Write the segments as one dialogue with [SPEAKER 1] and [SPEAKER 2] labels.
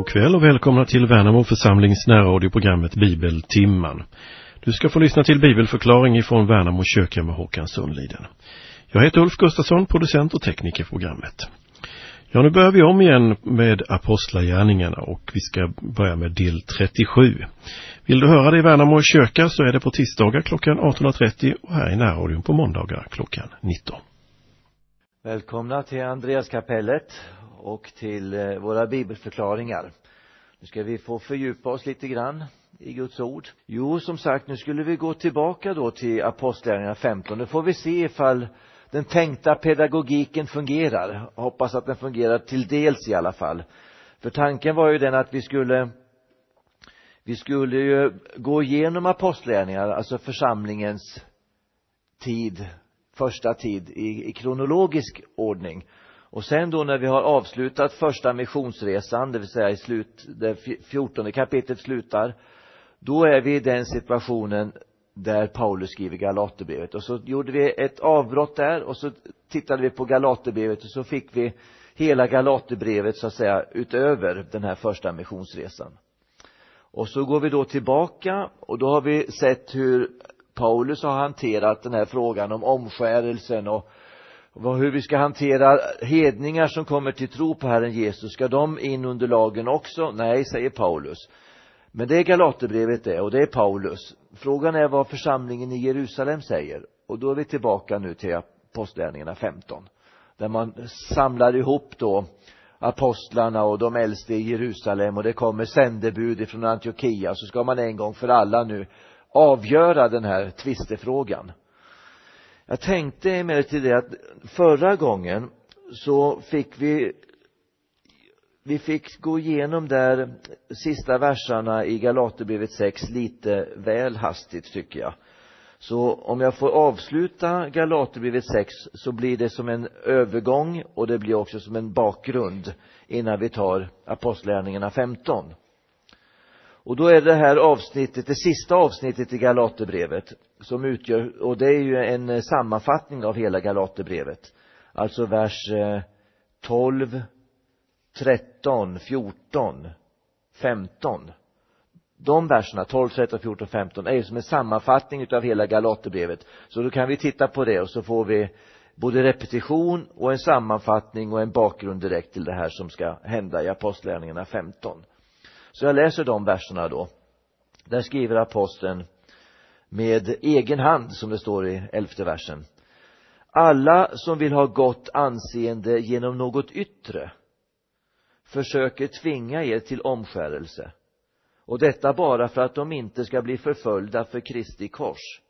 [SPEAKER 1] kväll och välkomna till Värnamo församlings närradioprogrammet Bibeltimman. Du ska få lyssna till bibelförklaring ifrån Värnamo kyrka med Håkan Sundliden. Jag heter Ulf Gustafsson, producent och tekniker för programmet. Ja, nu börjar vi om igen med apostlagärningarna och vi ska börja med del 37. Vill du höra det i Värnamo kyrka så är det på tisdagar klockan 18.30 och här i närradion på måndagar klockan 19.
[SPEAKER 2] Välkomna till Andreaskapellet och till våra bibelförklaringar. Nu ska vi få fördjupa oss lite grann i Guds ord. Jo, som sagt, nu skulle vi gå tillbaka då till apostlagärningarna 15. Nu får vi se ifall den tänkta pedagogiken fungerar. Jag hoppas att den fungerar till dels i alla fall. För tanken var ju den att vi skulle ju gå igenom apostlagärningarna, alltså församlingens tid, första tid i kronologisk ordning. Och sen då när vi har avslutat första missionsresan, det vill säga det 14:e kapitlet slutar, då är vi i den situationen där Paulus skriver Galaterbrevet. Och så gjorde vi ett avbrott där och så tittade vi på Galaterbrevet och så fick vi hela Galaterbrevet så att säga utöver den här första missionsresan. Och så går vi då tillbaka och då har vi sett hur Paulus har hanterat den här frågan om omskärelsen och hur vi ska hantera hedningar som kommer till tro på Herren Jesus. Ska de in under lagen också? Nej, säger Paulus. Men det är Galaterbrevet det och det är Paulus. Frågan är vad församlingen i Jerusalem säger. Och då är vi tillbaka nu till apostlagärningarna 15. Där man samlar ihop då apostlarna och de äldste i Jerusalem. Och det kommer sändebud från Antiochia. Så ska man en gång för alla nu avgöra den här tvistefrågan. Jag tänkte emellertid det att förra gången så fick vi fick gå igenom där sista verserna i Galaterbrevet 6 lite väl hastigt tycker jag. Så om jag får avsluta Galaterbrevet 6 så blir det som en övergång och det blir också som en bakgrund innan vi tar apostlagärningarna 15. Och då är det här avsnittet, det sista avsnittet i Galaterbrevet som utgör, och det är ju en sammanfattning av hela Galaterbrevet. Alltså vers 12, 13, 14, 15. De verserna 12, 13, 14, 15 är ju som en sammanfattning av hela Galaterbrevet. Så då kan vi titta på det och så får vi både repetition och en sammanfattning och en bakgrund direkt till det här som ska hända i apostlagärningarna 15. Så jag läser de verserna då. Där skriver aposteln med egen hand, som det står i 11:e versen. Alla som vill ha gott anseende genom något yttre försöker tvinga er till omskärelse. Och detta bara för att de inte ska bli förföljda för Kristi kors.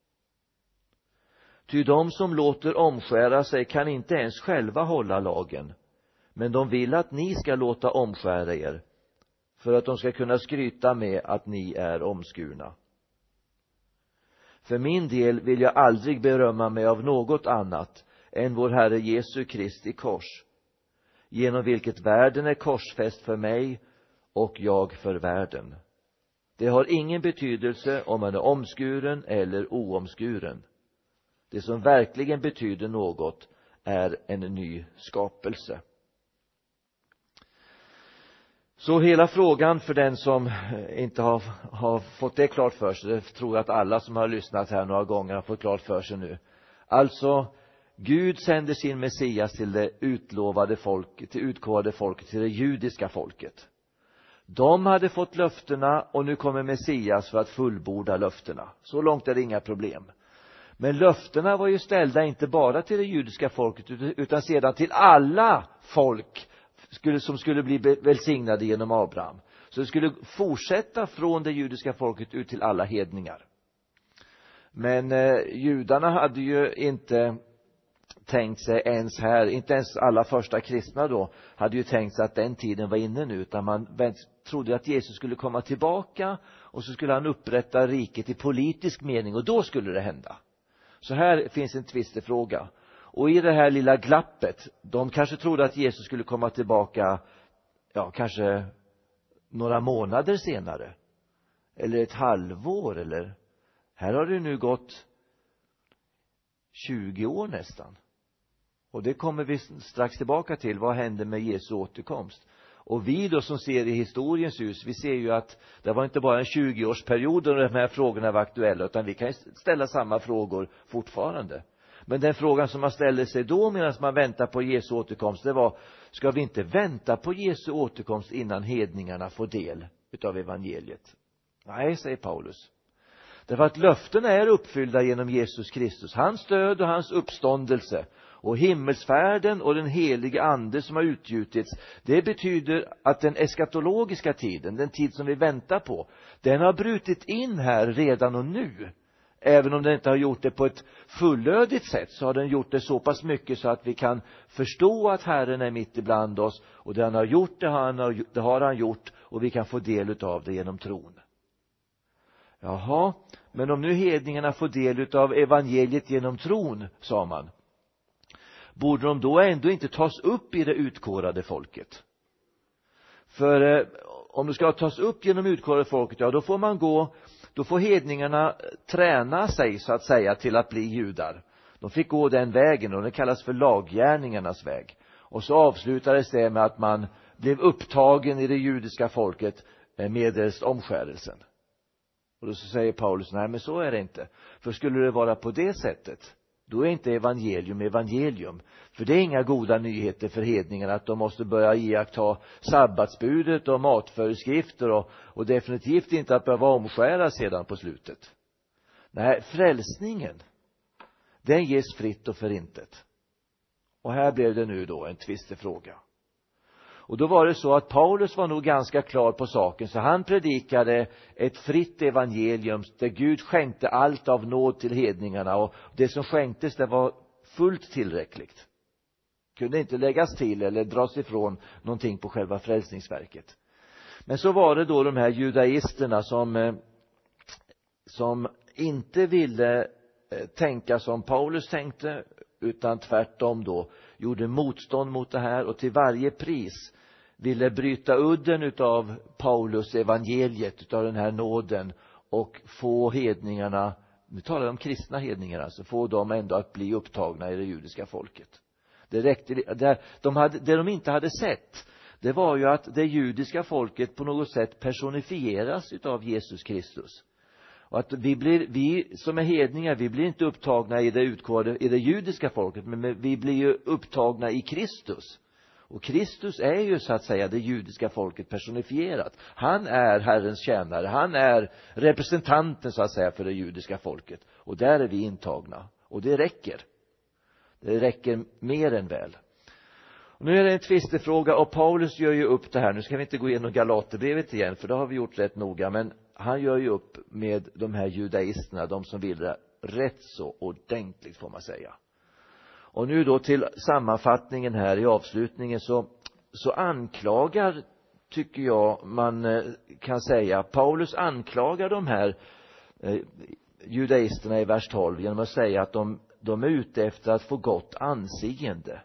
[SPEAKER 2] Ty de som låter omskära sig kan inte ens själva hålla lagen. Men de vill att ni ska låta omskära er, för att de ska kunna skryta med att ni är omskurna. För min del vill jag aldrig berömma mig av något annat än vår Herre Jesu Kristi kors, genom vilket världen är korsfäst för mig och jag för världen. Det har ingen betydelse om man är omskuren eller oomskuren. Det som verkligen betyder något är en ny skapelse. Så hela frågan för den som inte har fått det klart för sig, det tror jag att alla som har lyssnat här några gånger har fått klart för sig nu. Alltså, Gud sänder sin Messias till det utlovade folket, till utkovade folket, till det judiska folket. De hade fått löftena och nu kommer Messias för att fullborda löftena. Så långt är det inga problem. Men löftena var ju ställda inte bara till det judiska folket utan sedan till alla folk som skulle bli välsignade genom Abraham. Så det skulle fortsätta från det judiska folket ut till alla hedningar. Men judarna hade ju inte tänkt sig ens här, inte ens alla första kristna då, hade ju tänkt sig att den tiden var inne nu, utan man trodde att Jesus skulle komma tillbaka och så skulle han upprätta riket i politisk mening och då skulle det hända. Så här finns en tvistefråga. Och i det här lilla glappet, de kanske trodde att Jesus skulle komma tillbaka, kanske några månader senare. Eller ett halvår, eller här har det nu gått 20 år nästan. Och det kommer vi strax tillbaka till. Vad hände med Jesu återkomst? Och vi då som ser i historiens ljus, vi ser ju att det var inte bara en 20-årsperiod då de här frågorna var aktuella, utan vi kan ställa samma frågor fortfarande. Men den frågan som man ställer sig då medan man väntar på Jesu återkomst, det var: ska vi inte vänta på Jesu återkomst innan hedningarna får del utav evangeliet? Nej, säger Paulus. Därför att löftena är uppfyllda genom Jesus Kristus, hans död och hans uppståndelse. Och himmelsfärden och den heliga ande som har utgjutits, det betyder att den eskatologiska tiden, den tid som vi väntar på, den har brutit in här redan och nu. Även om den inte har gjort det på ett fullödigt sätt, så har den gjort det så pass mycket så att vi kan förstå att Herren är mitt ibland oss. Och det han har gjort, det har han gjort, och vi kan få del av det genom tron. Jaha, men om nu hedningarna får del av evangeliet genom tron, sa man, borde de då ändå inte tas upp i det utkårade folket? För om det ska tas upp genom utkårade folket, ja, då får hedningarna träna sig så att säga till att bli judar. De fick gå den vägen, och det kallas för laggärningarnas väg. Och så avslutades det med att man blev upptagen i det judiska folket medelst omskärelsen. Och då så säger Paulus: nej, men så är det inte. För skulle det vara på det sättet, då är inte evangelium. För det är inga goda nyheter för hedningarna att de måste börja iaktta sabbatsbudet och matföreskrifter och definitivt inte att behöva omskära sedan på slutet. Nej, frälsningen, den ges fritt och förintet. Och här blev det nu då en tvistefråga. Och då var det så att Paulus var nog ganska klar på saken, så han predikade ett fritt evangelium där Gud skänkte allt av nåd till hedningarna, och det som skänktes, det var fullt tillräckligt. Kunde inte läggas till eller dras ifrån någonting på själva frälsningsverket. Men så var det då de här judaisterna som inte ville tänka som Paulus tänkte, utan tvärtom då gjorde motstånd mot det här och till varje pris ville bryta udden utav Paulus evangeliet, utav den här nåden, och få hedningarna, nu talar jag om kristna hedningar, alltså få dem ändå att bli upptagna i det judiska folket. Det räckte, det de inte hade sett, det var ju att det judiska folket på något sätt personifieras utav Jesus Kristus. Och att vi som är hedningar, vi blir inte upptagna i det judiska folket, men vi blir ju upptagna i Kristus. Och Kristus är ju så att säga det judiska folket personifierat. Han är Herrens tjänare, han är representanten så att säga för det judiska folket. Och där är vi intagna. Och det räcker. Det räcker mer än väl. Och nu är det en tvistefråga, och Paulus gör ju upp det här. Nu ska vi inte gå igenom Galaterbrevet igen, för det har vi gjort rätt noga. Men han gör ju upp med de här judaisterna, de som vill det rätt så ordentligt, får man säga. Och nu då till sammanfattningen här i avslutningen, så anklagar, tycker jag man kan säga, Paulus anklagar de här judaisterna i vers 12 genom att säga att de är ute efter att få gott anseende.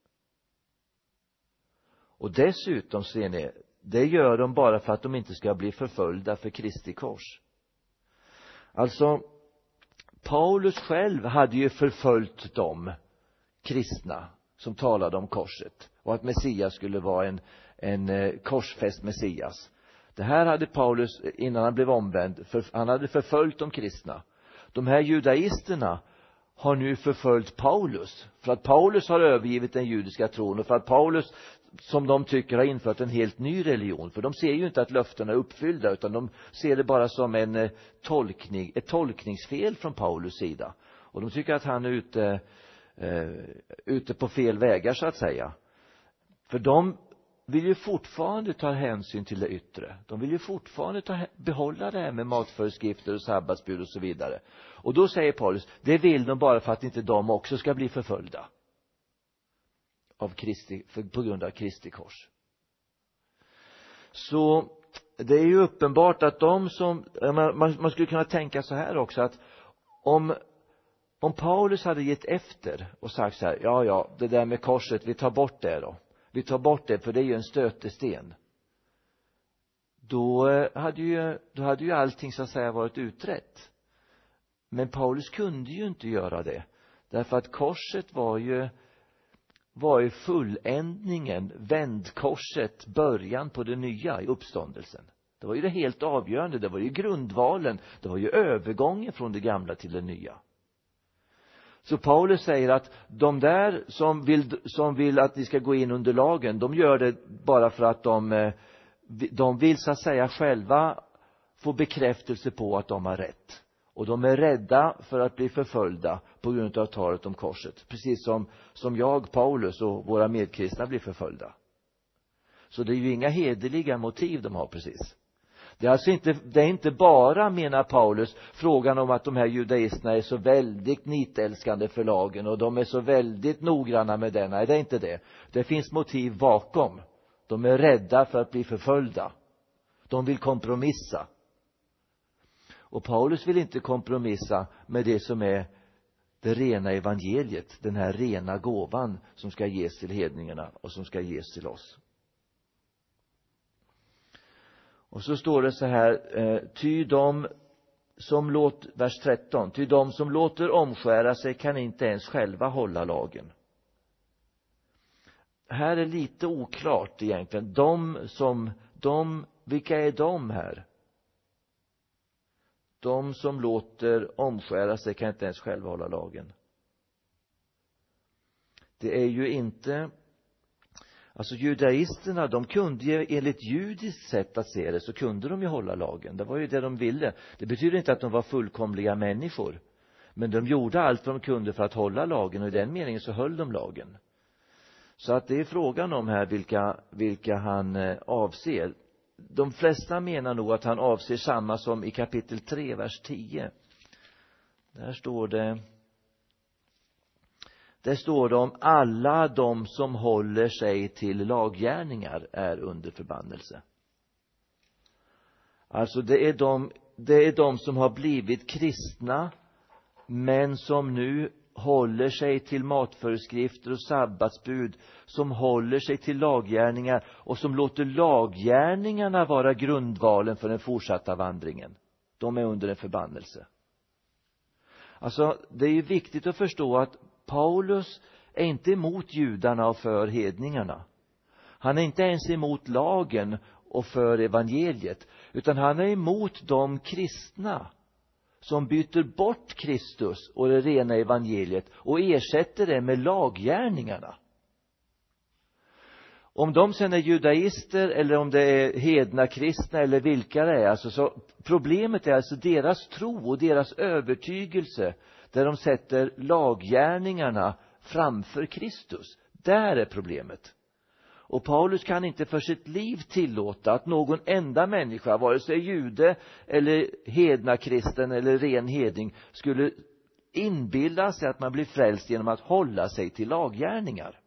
[SPEAKER 2] Och dessutom ser ni, det gör de bara för att de inte ska bli förföljda för Kristi kors. Alltså, Paulus själv hade ju förföljt de kristna som talade om korset och att Messias skulle vara en korsfäst Messias. Det här hade Paulus, innan han blev omvänd, han hade förföljt de kristna. De här judaisterna har nu förföljt Paulus, för att Paulus har övergivit den judiska tron, och för att Paulus, som de tycker, har infört en helt ny religion. För de ser ju inte att löftena är uppfyllda, utan de ser det bara som ett tolkningsfel från Paulus sida. Och de tycker att han är ute på fel vägar så att säga. För de vill ju fortfarande ta hänsyn till det yttre. De vill ju fortfarande behålla det här med matföreskrifter och sabbatsbud och så vidare. Och då säger Paulus, det vill de bara för att inte de också ska bli förföljda på grund av Kristi kors. Så det är ju uppenbart att man skulle kunna tänka så här också, att om Paulus hade gett efter och sagt så här, ja, det där med korset, vi tar bort det då. Vi tar bort det, för det är ju en stötesten. Då hade ju allting så att säga varit utrett. Men Paulus kunde ju inte göra det. Därför att korset var var ju fulländningen, vändkorset, början på det nya i uppståndelsen. Det var ju det helt avgörande, det var ju grundvalen, det var ju övergången från det gamla till det nya. Så Paulus säger att de där som vill att vi ska gå in under lagen, de gör det bara för att de vill så att säga själva få bekräftelse på att de har rätt. Och de är rädda för att bli förföljda på grund av talet om korset. Precis som jag, Paulus och våra medkristna blir förföljda. Så det är ju inga hederliga motiv de har precis. Det är alltså inte bara, menar Paulus, frågan om att de här judaisterna är så väldigt nitälskande för lagen och de är så väldigt noggranna med den. Nej, det är inte det. Det finns motiv bakom. De är rädda för att bli förföljda. De vill kompromissa. Och Paulus vill inte kompromissa med det som är det rena evangeliet, den här rena gåvan som ska ges till hedningarna och som ska ges till oss. Och så står det så här, vers 13, ty de som låter omskära sig kan inte ens själva hålla lagen. Här är lite oklart egentligen. Vilka är de här? De som låter omskära sig kan inte ens själva hålla lagen. Det är ju inte, alltså judaisterna, de kunde ju enligt judiskt sätt att se det, så kunde de ju hålla lagen. Det var ju det de ville. Det betyder inte att de var fullkomliga människor, men de gjorde allt vad de kunde för att hålla lagen, och i den meningen så höll de lagen. Så att det är frågan om här vilka han avser. De flesta menar nog att han avser samma som i kapitel 3, vers 10. Där står det om alla de som håller sig till laggärningar är under förbannelse. Alltså det är de som har blivit kristna men som nu håller sig till matföreskrifter och sabbatsbud, som håller sig till laggärningar och som låter laggärningarna vara grundvalen för den fortsatta vandringen. De är under en förbannelse. Alltså det är ju viktigt att förstå att Paulus är inte emot judarna och för hedningarna. Han är inte ens emot lagen och för evangeliet, utan han är emot de kristna som byter bort Kristus och det rena evangeliet och ersätter det med laggärningarna. Om de sen är judaister eller om det är hedna kristna eller vilka det är, alltså, så problemet är alltså deras tro och deras övertygelse, där de sätter laggärningarna framför Kristus. Där är problemet. Och Paulus kan inte för sitt liv tillåta att någon enda människa, vare sig jude eller hedna kristen eller ren hedning, skulle inbilla sig att man blir frälst genom att hålla sig till laggärningar.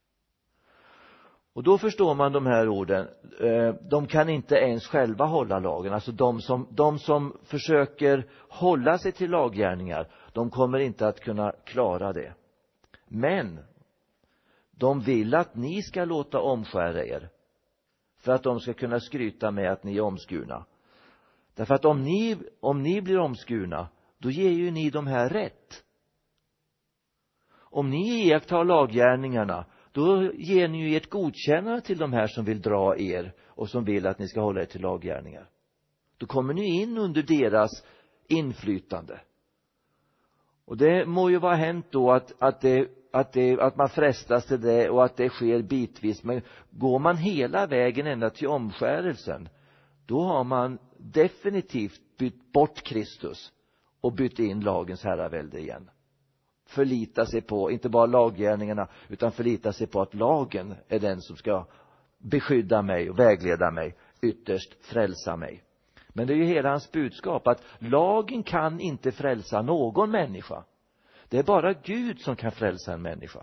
[SPEAKER 2] Och då förstår man de här orden. De kan inte ens själva hålla lagen. Alltså de som försöker hålla sig till laggärningar, de kommer inte att kunna klara det. Men de vill att ni ska låta omskära er, för att de ska kunna skryta med att ni är omskurna. Därför att om ni blir omskurna, då ger ju ni de här rätt. Om ni iakttar laggärningarna, då ger ni ju ett godkännande till de här som vill dra er och som vill att ni ska hålla er till laggärningar. Då kommer ni in under deras inflytande. Och det må ju vara hänt då att man frestas till det och att det sker bitvis. Men går man hela vägen ända till omskärelsen, då har man definitivt bytt bort Kristus och bytt in lagens herravälde igen. Förlita sig på, inte bara laggärningarna, utan förlita sig på att lagen är den som ska beskydda mig och vägleda mig, ytterst frälsa mig. Men det är ju hela hans budskap, att lagen kan inte frälsa någon människa. Det är bara Gud som kan frälsa en människa.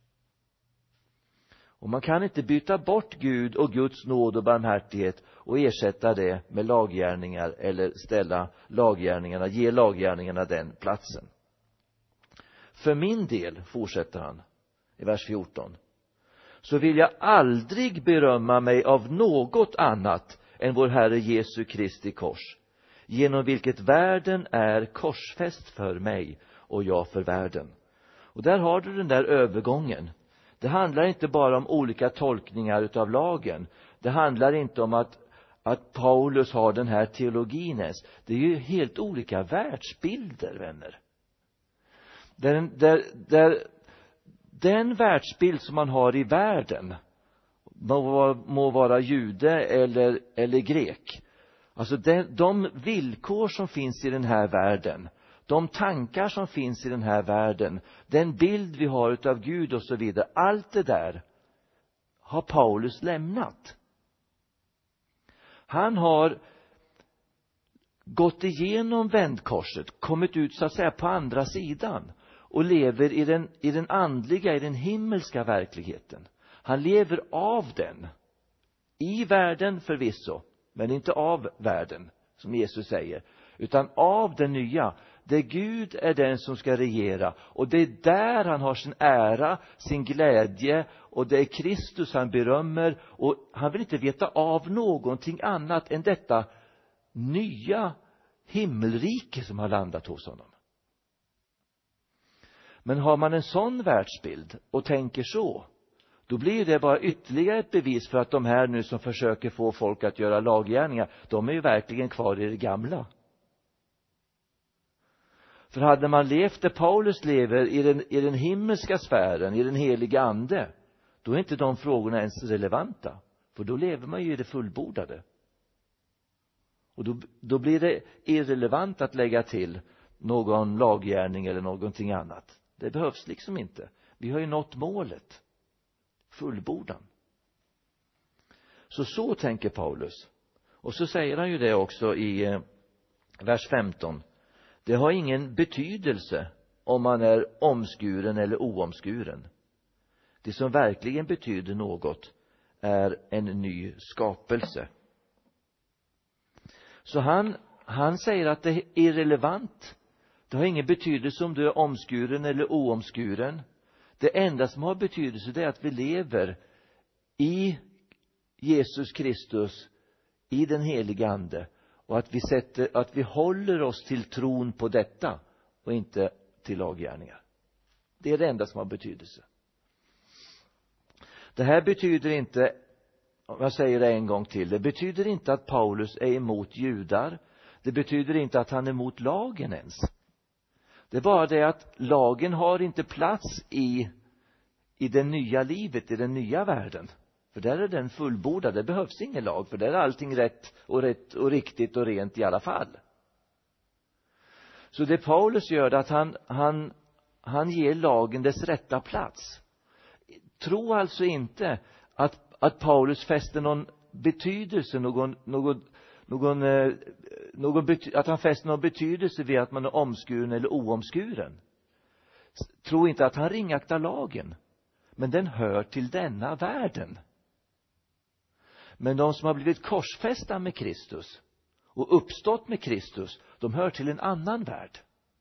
[SPEAKER 2] Och man kan inte byta bort Gud och Guds nåd och barmhärtighet och ersätta det med laggärningar eller ge laggärningarna den platsen. För min del, fortsätter han i vers 14, så vill jag aldrig berömma mig av något annat än vår Herre Jesu Kristi kors, genom vilket världen är korsfäst för mig och jag för världen. Och där har du den där övergången. Det handlar inte bara om olika tolkningar utav lagen. Det handlar inte om att Paulus har den här teologin ens. Det är ju helt olika världsbilder, vänner. Den världsbild som man har i världen må vara jude eller grek. Alltså de villkor som finns i den här världen, de tankar som finns i den här världen, den bild vi har utav Gud och så vidare, allt det där har Paulus lämnat. Han har gått igenom vändkorset, kommit ut så att säga på andra sidan och lever i den andliga, i den himmelska verkligheten. Han lever av den. I världen förvisso, men inte av världen, som Jesus säger, utan av det nya. Det Gud är den som ska regera, och det är där han har sin ära, sin glädje, och det är Kristus han berömmer, och han vill inte veta av någonting annat än detta nya himmelrike som har landat hos honom. Men har man en sån världsbild och tänker så, då blir det bara ytterligare ett bevis för att de här nu som försöker få folk att göra laggärningar, de är ju verkligen kvar i det gamla. För hade man levt där Paulus lever i den himmelska sfären, i den heliga ande, då är inte de frågorna ens relevanta. För då lever man ju i det fullbordade. Och då blir det irrelevant att lägga till någon laggärning eller någonting annat. Det behövs liksom inte. Vi har ju nått målet. Fullbordan. Så tänker Paulus. Och så säger han ju det också i vers 15. Det har ingen betydelse om man är omskuren eller oomskuren. Det som verkligen betyder något är en ny skapelse. Så han säger att det är irrelevant. Det har ingen betydelse om du är omskuren eller oomskuren. Det enda som har betydelse, det är att vi lever i Jesus Kristus, i den heliga ande, och att vi håller oss till tron på detta och inte till laggärningar. Det är det enda som har betydelse. Det här betyder inte, om jag säger det en gång till, det betyder inte att Paulus är emot judar. Det betyder inte att han är emot lagen ens. Det är bara det att lagen har inte plats i det nya livet, i den nya världen. För där är den fullbordad, det behövs ingen lag, för där är allting rätt och riktigt och rent i alla fall. Så det Paulus gör är att han ger lagen dess rätta plats. Tro alltså inte att Paulus fäster någon betydelse, att han fäster någon betydelse vid att man är omskuren eller oomskuren. Tro inte att han ringaktar lagen, men den hör till denna världen. Men de som har blivit korsfästa med Kristus och uppstått med Kristus, de hör till en annan värld.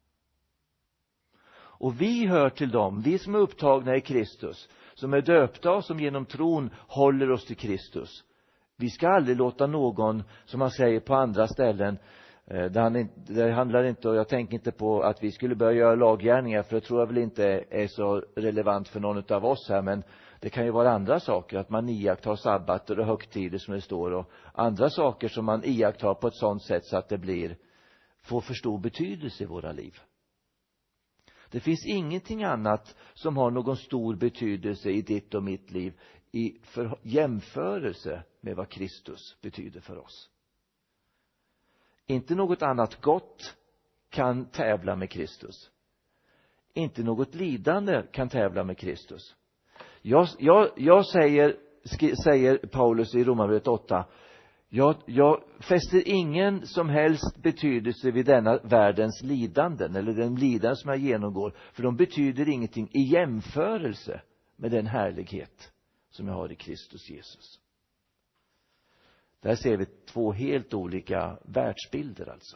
[SPEAKER 2] Och vi hör till dem, vi som är upptagna i Kristus, som är döpta och som genom tron håller oss till Kristus. Vi ska aldrig låta någon, som man säger på andra ställen, det handlar inte, och jag tänker inte på att vi skulle börja göra laggärningar, för det tror jag väl inte är så relevant för någon av oss här, men det kan ju vara andra saker, att man iakttar sabbater och högtider som det står, och andra saker som man iakttar på ett sådant sätt så att det får för stor betydelse i våra liv. Det finns ingenting annat som har någon stor betydelse i ditt och mitt liv i jämförelse med vad Kristus betyder för oss. Inte något annat gott kan tävla med Kristus. Inte något lidande kan tävla med Kristus. Jag säger Paulus i Romarbrevet 8, jag fäster ingen som helst betydelse vid denna världens lidanden eller den lidande som jag genomgår, för de betyder ingenting i jämförelse med den härlighet som jag har i Kristus Jesus. Där ser vi två helt olika världsbilder alltså.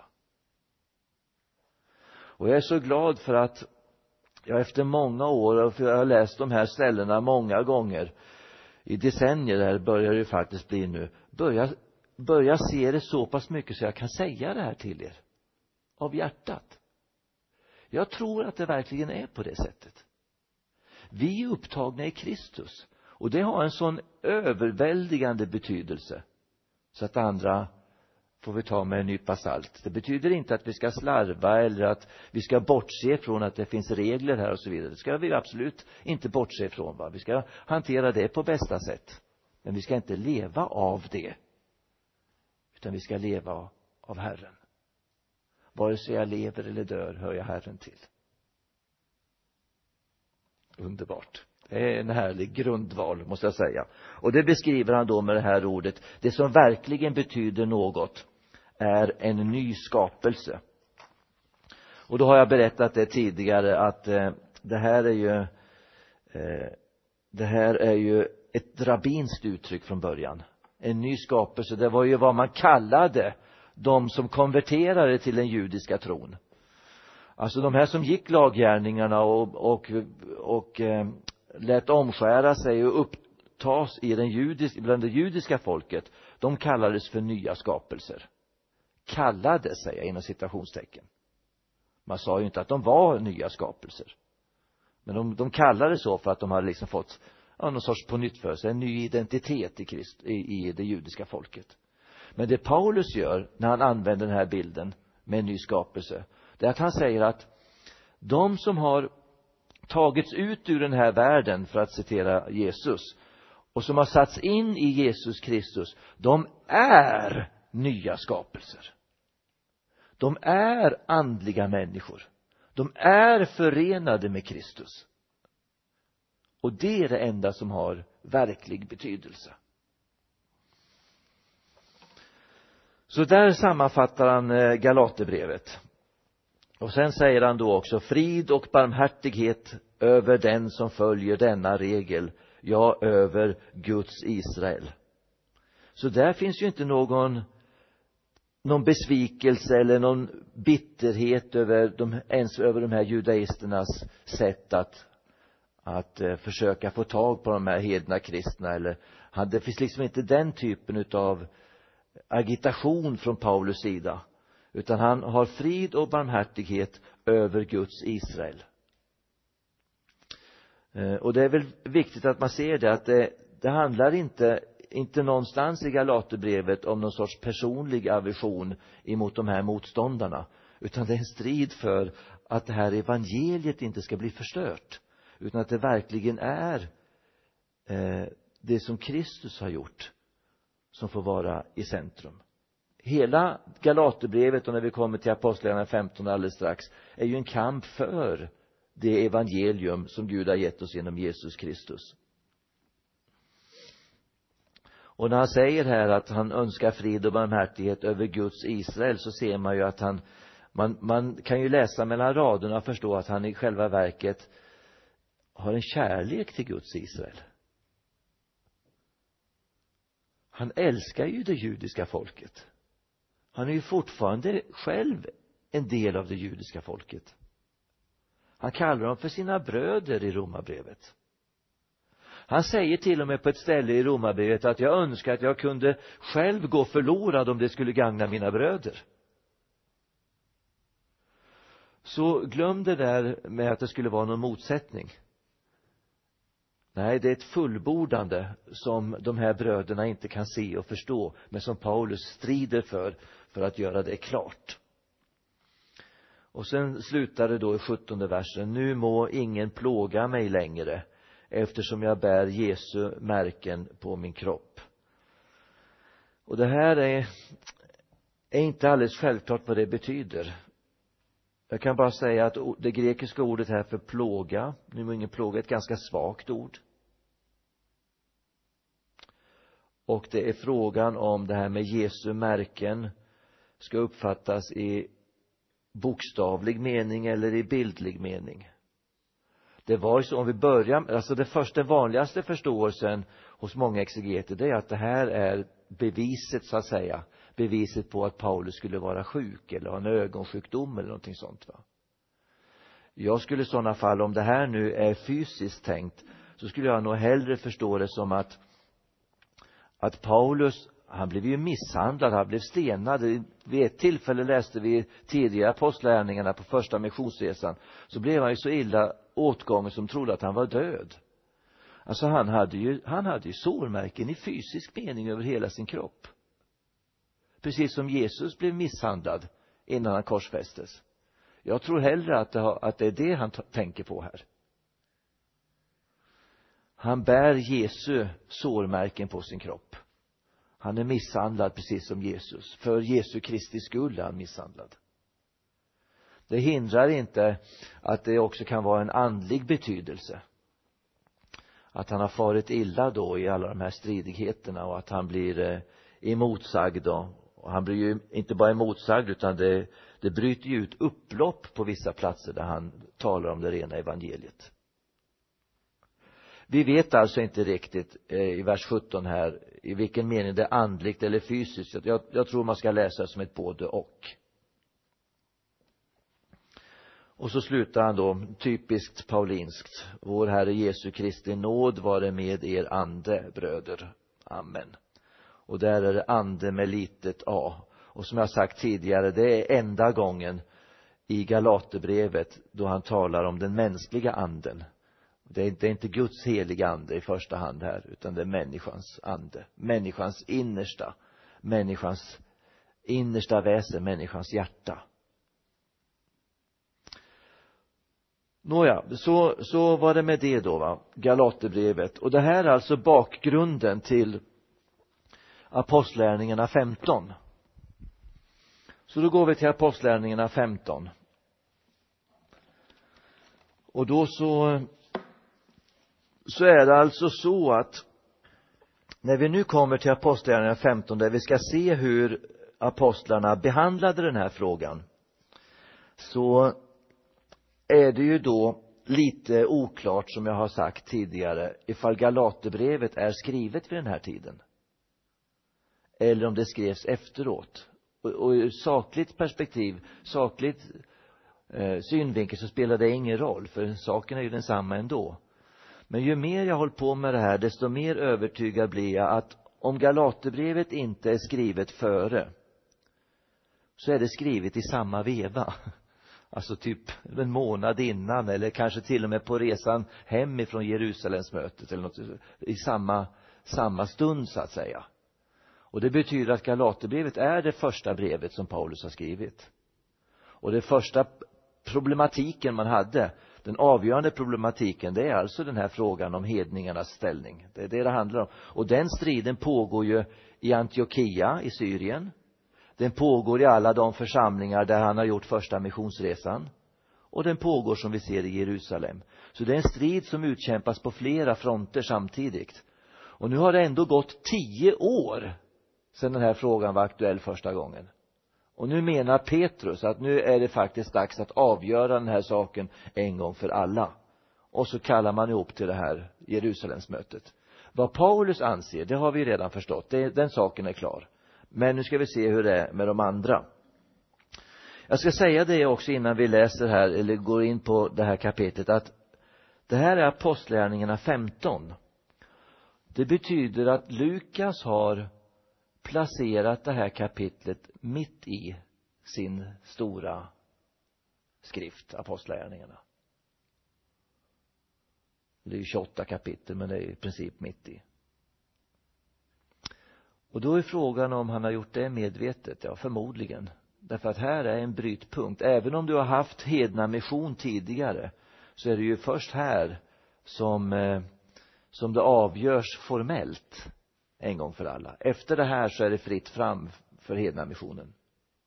[SPEAKER 2] Och jag är så glad för att jag efter många år, och för jag har läst de här ställena många gånger, i decennier där börjar det faktiskt bli nu, börja se det så pass mycket så jag kan säga det här till er. Av hjärtat. Jag tror att det verkligen är på det sättet. Vi är upptagna i Kristus. Och det har en sån överväldigande betydelse. Så att andra får vi ta med en nypa salt. Det betyder inte att vi ska slarva eller att vi ska bortse från att det finns regler här och så vidare. Det ska vi absolut inte bortse från. Va? Vi ska hantera det på bästa sätt. Men vi ska inte leva av det. Utan vi ska leva av Herren. Vare sig jag lever eller dör hör jag Herren till. Underbart. Det är en härlig grundval måste jag säga. Och det beskriver han då med det här ordet. Det som verkligen betyder något är en ny skapelse. Och då har jag berättat det tidigare att det här är ju ett rabbinskt uttryck från början. En ny skapelse, det var ju vad man kallade de som konverterade till den judiska tron. Alltså de här som gick laggärningarna och lät omskära sig och upptas bland det judiska folket, de kallades för nya skapelser. Kallade sig inom citationstecken. Man sa ju inte att de var nya skapelser. Men de kallade så för att de hade liksom fått någon sorts pånyttfödelse, en ny identitet i det judiska folket. Men det Paulus gör när han använder den här bilden med en ny skapelse, det är att han säger att de som har tagits ut ur den här världen, för att citera Jesus, och som har satts in i Jesus Kristus, de är nya skapelser. De är andliga människor. De är förenade med Kristus. Och det är det enda som har verklig betydelse. Så där sammanfattar han Galaterbrevet. Och sen säger han då också: frid och barmhärtighet över den som följer denna regel, ja, över Guds Israel. Så där finns ju inte någon besvikelse eller någon bitterhet ens över de här judaisternas sätt att försöka få tag på de här hedna kristna. Det finns liksom inte den typen av agitation från Paulus sida. Utan han har frid och barmhärtighet över Guds Israel. Och det är väl viktigt att man ser det, att det handlar inte någonstans i Galaterbrevet om någon sorts personlig aversion emot de här motståndarna. Utan det är en strid för att det här evangeliet inte ska bli förstört. Utan att det verkligen är det som Kristus har gjort som får vara i centrum. Hela Galaterbrevet, och när vi kommer till Apostlagärningarna 15 alldeles strax, är ju en kamp för det evangelium som Gud har gett oss genom Jesus Kristus. Och när han säger här att han önskar frid och barmhärtighet över Guds Israel, så ser man ju att man kan ju läsa mellan raderna och förstå att han i själva verket har en kärlek till Guds Israel. Han älskar ju det judiska folket. Han är ju fortfarande själv en del av det judiska folket. Han kallar dem för sina bröder i Romarbrevet. Han säger till och med på ett ställe i Romarbrevet att jag önskar att jag kunde själv gå förlorad om det skulle gagna mina bröder. Så glöm det där med att det skulle vara någon motsättning. Nej, det är ett fullbordande som de här bröderna inte kan se och förstå, men som Paulus strider för att göra det klart. Och sen slutar det då i 17:e versen: nu må ingen plåga mig längre, eftersom jag bär Jesu märken på min kropp. Och det här är inte alldeles självklart vad det betyder. Jag kan bara säga att det grekiska ordet här för plåga, nu må ingen plåga, är ett ganska svagt ord. Och det är frågan om det här med Jesu märken ska uppfattas i bokstavlig mening eller i bildlig mening. Det var ju så, om vi börjar, alltså den vanligaste förståelsen hos många exegeter, det är att det här är beviset, så att säga, beviset på att Paulus skulle vara sjuk eller ha en ögonsjukdom eller någonting sånt, va. Jag skulle i sådana fall, om det här nu är fysiskt tänkt, så skulle jag nog hellre förstå det som att Paulus, han blev ju misshandlad, han blev stenad. Vid ett tillfälle läste vi tidigare apostlagärningarna på första missionsresan, så blev han ju så illa åtgången som trodde att han var död. Alltså han hade ju sårmärken i fysisk mening över hela sin kropp. Precis som Jesus blev misshandlad innan han korsfästes. Jag tror hellre att det är det han tänker på här. Han bär Jesu sårmärken på sin kropp. Han är misshandlad precis som Jesus. För Jesu Kristi skull är han misshandlad. Det hindrar inte att det också kan vara en andlig betydelse. Att han har farit illa då i alla de här stridigheterna och att han blir emotsagd då. Och han blir ju inte bara emotsagd utan det bryter ju ut upplopp på vissa platser där han talar om det rena evangeliet. Vi vet alltså inte riktigt i vers 17 här i vilken mening det är andligt eller fysiskt. Jag tror man ska läsa det som ett både och. Och så slutar han då typiskt paulinskt. Vår Herre Jesu Kristi nåd vare med er ande, bröder. Amen. Och där är det ande med litet a. Och som jag sagt tidigare, det är enda gången i Galaterbrevet då han talar om den mänskliga anden. Det är inte Guds heliga ande i första hand här, utan det är människans ande. Människans innersta väsen, människans hjärta. Nåja, så var det med det då va, Galaterbrevet. Och det här är alltså bakgrunden till Apostlagärningarna 15. Så då går vi till Apostlagärningarna 15. Och då så är det alltså så att när vi nu kommer till Apostlagärningarna 15 där vi ska se hur apostlarna behandlade den här frågan, så är det ju då lite oklart, som jag har sagt tidigare, ifall Galaterbrevet är skrivet vid den här tiden eller om det skrevs efteråt. Och ur sakligt perspektiv, synvinkel, så spelar det ingen roll, för saken är ju densamma ändå. Men ju mer jag håller på med det här, desto mer övertygad blir jag att om Galaterbrevet inte är skrivet före, så är det skrivet i samma veva. Alltså typ en månad innan, eller kanske till och med på resan hem ifrån Jerusalemsmötet eller något, i samma stund så att säga. Och det betyder att Galaterbrevet är det första brevet som Paulus har skrivit. Och det första problematiken man hade, den avgörande problematiken, det är alltså den här frågan om hedningarnas ställning. Det är det handlar om. Och den striden pågår ju i Antiochia i Syrien. Den pågår i alla de församlingar där han har gjort första missionsresan. Och den pågår som vi ser i Jerusalem. Så det är en strid som utkämpas på flera fronter samtidigt. Och nu har det ändå gått 10 år sedan den här frågan var aktuell första gången. Och nu menar Petrus att nu är det faktiskt dags att avgöra den här saken en gång för alla. Och så kallar man ihop till det här Jerusalemsmötet. Vad Paulus anser, det har vi redan förstått. Den saken är klar. Men nu ska vi se hur det är med de andra. Jag ska säga det också innan vi läser här, eller går in på det här kapitlet, att det här är Apostlagärningarna 15. Det betyder att Lukas har placerat det här kapitlet mitt i sin stora skrift, Apostlagärningarna. Det är 28 kapitel, men det är i princip mitt i. Och då är frågan om han har gjort det medvetet. Ja, förmodligen. Därför att här är en brytpunkt. Även om du har haft hedna mission tidigare, så är det ju först här som det avgörs formellt en gång för alla. Efter det här så är det fritt fram för hedna missionen.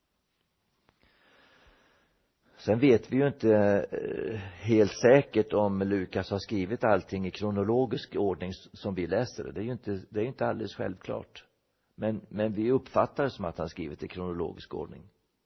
[SPEAKER 2] Sen vet vi ju inte helt säkert om Lukas har skrivit allting i kronologisk ordning som vi läser det. Det är inte alldeles självklart. Men vi uppfattar det som att han skrivit i kronologisk ordning.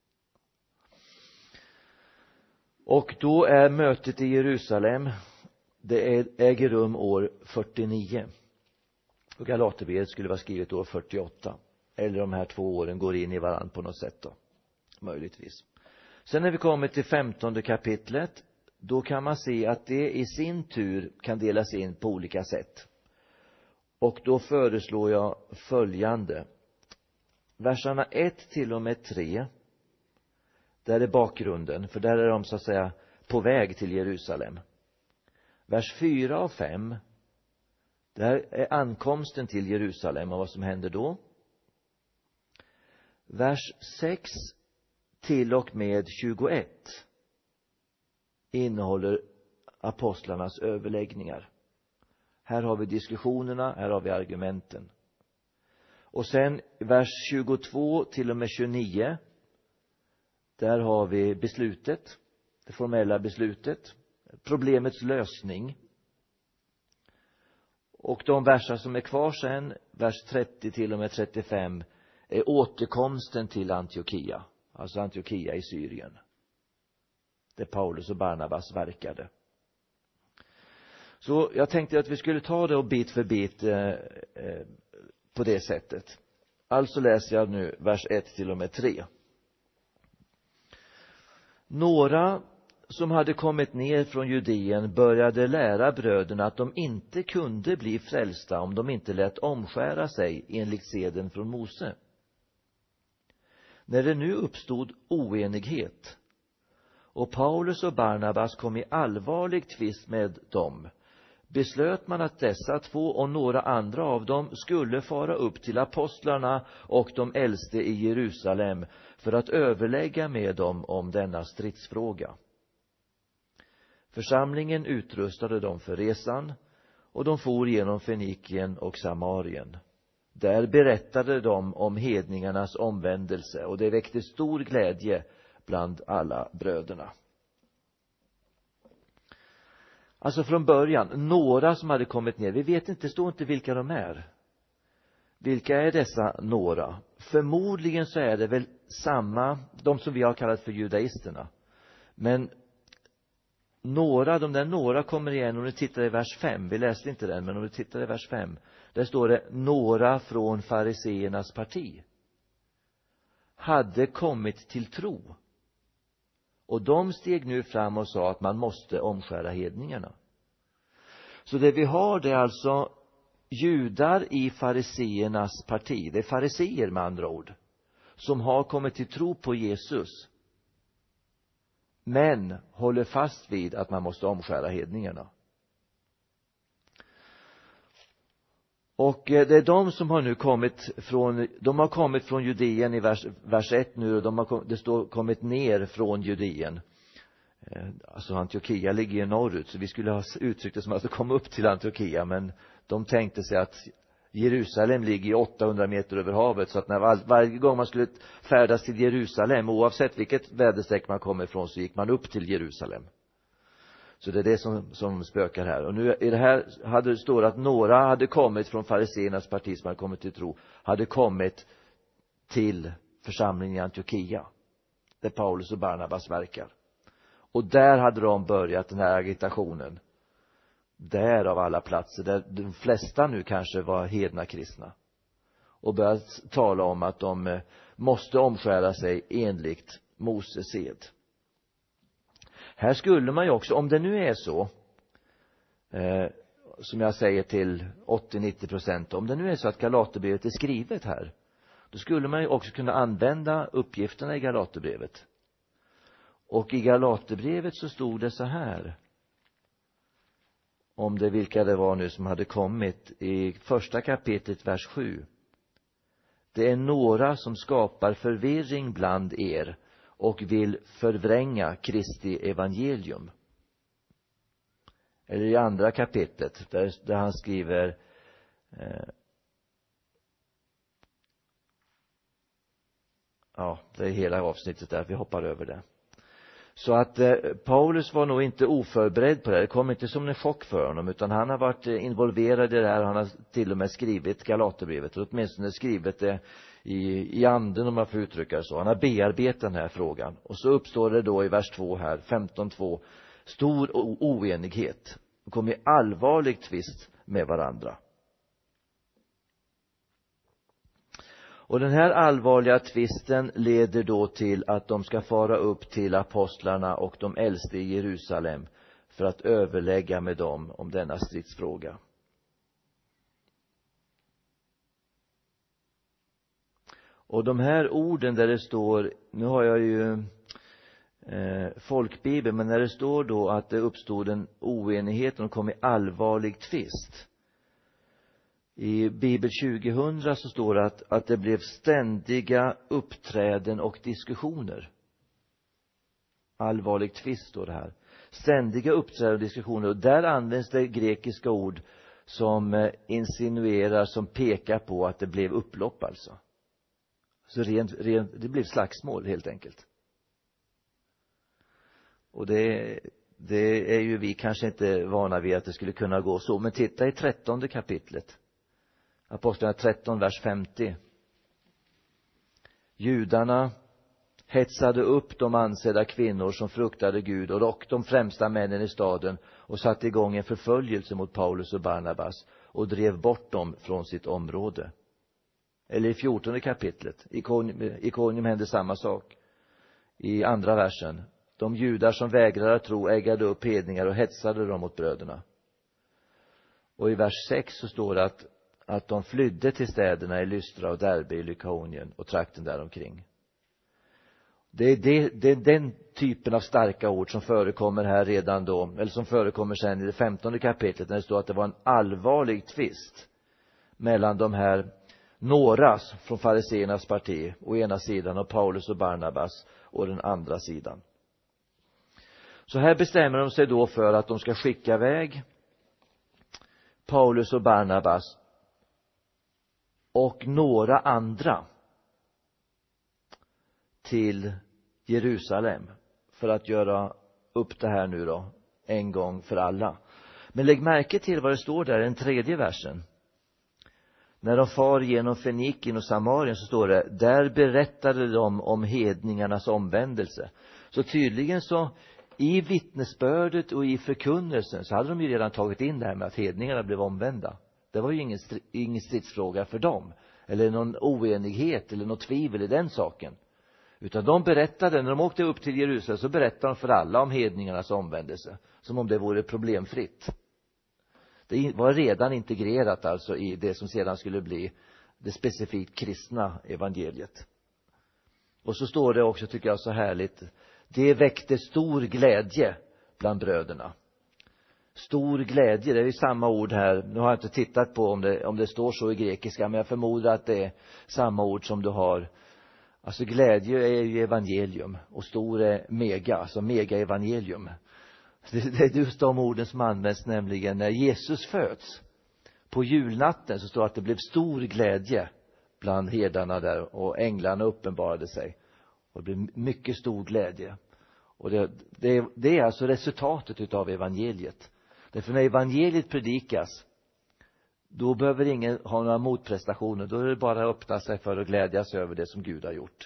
[SPEAKER 2] Och då är mötet i Jerusalem, det äger rum år 49. Och Galaterbrevet skulle vara skrivet år 48. Eller de här 2 åren går in i varann på något sätt då. Möjligtvis. Sen när vi kommer till 15:e kapitlet, då kan man se att det i sin tur kan delas in på olika sätt. Och då föreslår jag följande. Verserna 1 till och med 3. Där är bakgrunden. För där är de så att säga på väg till Jerusalem. Vers 4 och 5, där är ankomsten till Jerusalem och vad som händer då. Vers 6 till och med 21 innehåller apostlarnas överläggningar. Här har vi diskussionerna, här har vi argumenten. Och sen vers 22 till och med 29, där har vi beslutet, det formella beslutet, problemets lösning. Och de verser som är kvar sen, vers 30 till och med 35, är återkomsten till Antiochia, alltså Antiochia i Syrien, där Paulus och Barnabas verkade. Så jag tänkte att vi skulle ta det och bit för bit på det sättet. Alltså läser jag nu vers 1 till och med 3. Några som hade kommit ner från Judeen började lära bröderna att de inte kunde bli frälsta om de inte lät omskära sig enligt seden från Mose. När det nu uppstod oenighet och Paulus och Barnabas kom i allvarlig tvist med dem, beslöt man att dessa två och några andra av dem skulle fara upp till apostlarna och de äldste i Jerusalem för att överlägga med dem om denna stridsfråga. Församlingen utrustade dem för resan och de for genom Fenikien och Samarien. Där berättade de om hedningarnas omvändelse och det väckte stor glädje bland alla bröderna. Alltså från början, några som hade kommit ner. Vi vet inte, det står inte vilka de är. Vilka är dessa några? Förmodligen så är det väl samma, de som vi har kallat för judaisterna. Men de där några kommer igen om du tittar i vers 5. Vi läste inte den, men om du tittar i vers 5. Där står det, några från fariseernas parti hade kommit till tro. Och de steg nu fram och sa att man måste omskära hedningarna. Så det vi har, det är alltså judar i fariseernas parti. Det är fariseer med andra ord, som har kommit till tro på Jesus, men håller fast vid att man måste omskära hedningarna. Och det är de som har nu kommit från Judeen i vers 1 nu, och det står kommit ner från Judeen. Alltså Antiochia ligger ju norrut, så vi skulle ha uttryckt det som att de kom upp till Antiochia, men de tänkte sig att Jerusalem ligger 800 meter över havet, så att varje gång man skulle färdas till Jerusalem, oavsett vilket väderstreck man kommer ifrån, så gick man upp till Jerusalem. Så det är det som spökar här. Och nu i det här står att några hade kommit från fariseernas parti som hade kommit till tro, hade kommit till församlingen i Antiochia, där Paulus och Barnabas verkar. Och där hade de börjat den här agitationen. Där av alla platser, där de flesta nu kanske var hedna kristna. Och började tala om att de måste omskära sig enligt Moses sed. Här skulle man ju också, om det nu är så, som jag säger till 80-90%, om det nu är så att Galaterbrevet är skrivet här, då skulle man ju också kunna använda uppgifterna i Galaterbrevet. Och i Galaterbrevet så stod det så här, om det vilka det var nu som hade kommit, i första kapitlet vers 7. Det är några som skapar förvirring bland er och vill förvränga Kristi evangelium. Eller i andra kapitlet där han skriver det är hela avsnittet där, vi hoppar över det. Så att Paulus var nog inte oförberedd på det. Det kom inte som en chock för honom, utan han har varit involverad i det här. Han har till och med skrivit Galaterbrevet, och åtminstone skrivit det i anden, om man får uttrycka det så. Han har bearbetat den här frågan. Och så uppstår det då i vers 2 här, 15:2, stor oenighet. De kom i allvarlig tvist med varandra. Och den här allvarliga tvisten leder då till att de ska fara upp till apostlarna och de äldste i Jerusalem för att överlägga med dem om denna stridsfråga. Och de här orden där det står, nu har jag ju folkbibeln, men när det står då att det uppstod en oenighet och kom i allvarlig tvist. I Bibel 2000 så står det att det blev ständiga uppträden och diskussioner. Allvarlig tvist står det här. Ständiga uppträden och diskussioner, och där används det grekiska ord som insinuerar, som pekar på att det blev upplopp alltså. Så det blev slagsmål helt enkelt. Och det är ju vi kanske inte vana vid att det skulle kunna gå så. Men titta i 13:e kapitlet. Apostlarna 13, vers 50. Judarna hetsade upp de ansedda kvinnor som fruktade Gud och de främsta männen i staden och satte igång en förföljelse mot Paulus och Barnabas och drev bort dem från sitt område. Eller i 14:e kapitlet. I Ikonium hände samma sak. I andra versen. De judar som vägrade att tro äggade upp hedningar och hetsade dem mot bröderna. Och i vers 6 så står det att de flydde till städerna i Lystra och Derbe i Lykaonien och trakten däromkring. Det är den typen av starka ord som förekommer här redan då, eller som förekommer sen i det 15:e kapitlet, när det står att det var en allvarlig tvist mellan de här några från fariseernas parti å ena sidan och Paulus och Barnabas å den andra sidan. Så här bestämmer de sig då för att de ska skicka iväg Paulus och Barnabas och några andra till Jerusalem för att göra upp det här nu då en gång för alla. Men lägg märke till vad det står där i den 3:e versen. När de far genom Fenikien och Samarien så står det, där berättade de om hedningarnas omvändelse. Så tydligen så i vittnesbördet och i förkunnelsen så hade de ju redan tagit in det här med att hedningarna blev omvända. Det var ju ingen stridsfråga för dem. Eller någon oenighet eller något tvivel i den saken. Utan de berättade, när de åkte upp till Jerusalem så berättade de för alla om hedningarnas omvändelse. Som om det vore problemfritt. Det var redan integrerat alltså i det som sedan skulle bli det specifikt kristna evangeliet. Och så står det också, tycker jag, så härligt. Det väckte stor glädje bland bröderna. Stor glädje, det är ju samma ord här. Nu har jag inte tittat på om det står så i grekiska, men jag förmodar att det är samma ord som du har. Alltså glädje är ju evangelium och stor är mega, alltså mega-evangelium. Det är just de orden som används, nämligen när Jesus föds. På julnatten så står det att det blev stor glädje bland herdarna där och änglarna uppenbarade sig. Och det blev mycket stor glädje. Och det är alltså resultatet utav evangeliet. Därför när evangeliet predikas, då behöver ingen ha några motprestationer. Då är det bara att öppna sig för att glädjas över det som Gud har gjort.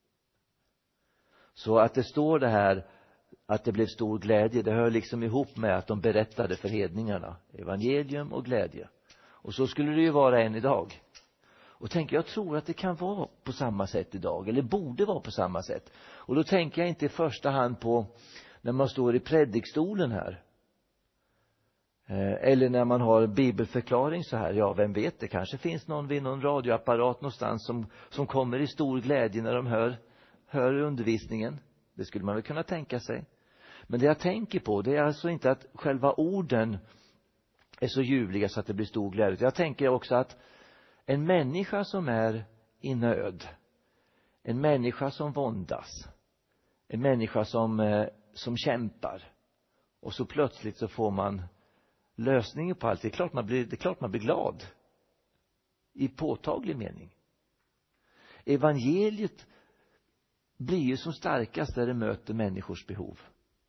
[SPEAKER 2] Så att det står det här att det blev stor glädje, det hör liksom ihop med att de berättade för hedningarna. Evangelium och glädje. Och så skulle det ju vara än idag. Och jag tror att det kan vara på samma sätt idag. Eller borde vara på samma sätt. Och då tänker jag inte i första hand på när man står i predikstolen här. Eller när man har bibelförklaring så här. Ja, vem vet, det kanske finns någon vid någon radioapparat någonstans som kommer i stor glädje när de hör undervisningen. Det skulle man väl kunna tänka sig. Men det jag tänker på, det är alltså inte att själva orden är så ljuvliga så att det blir stor glädje. Jag tänker också att en människa som är i nöd, en människa som våndas, en människa som kämpar, och så plötsligt så får man lösningen på allt. Det är klart man blir glad i påtaglig mening. Evangeliet blir ju som starkast där det möter människors behov.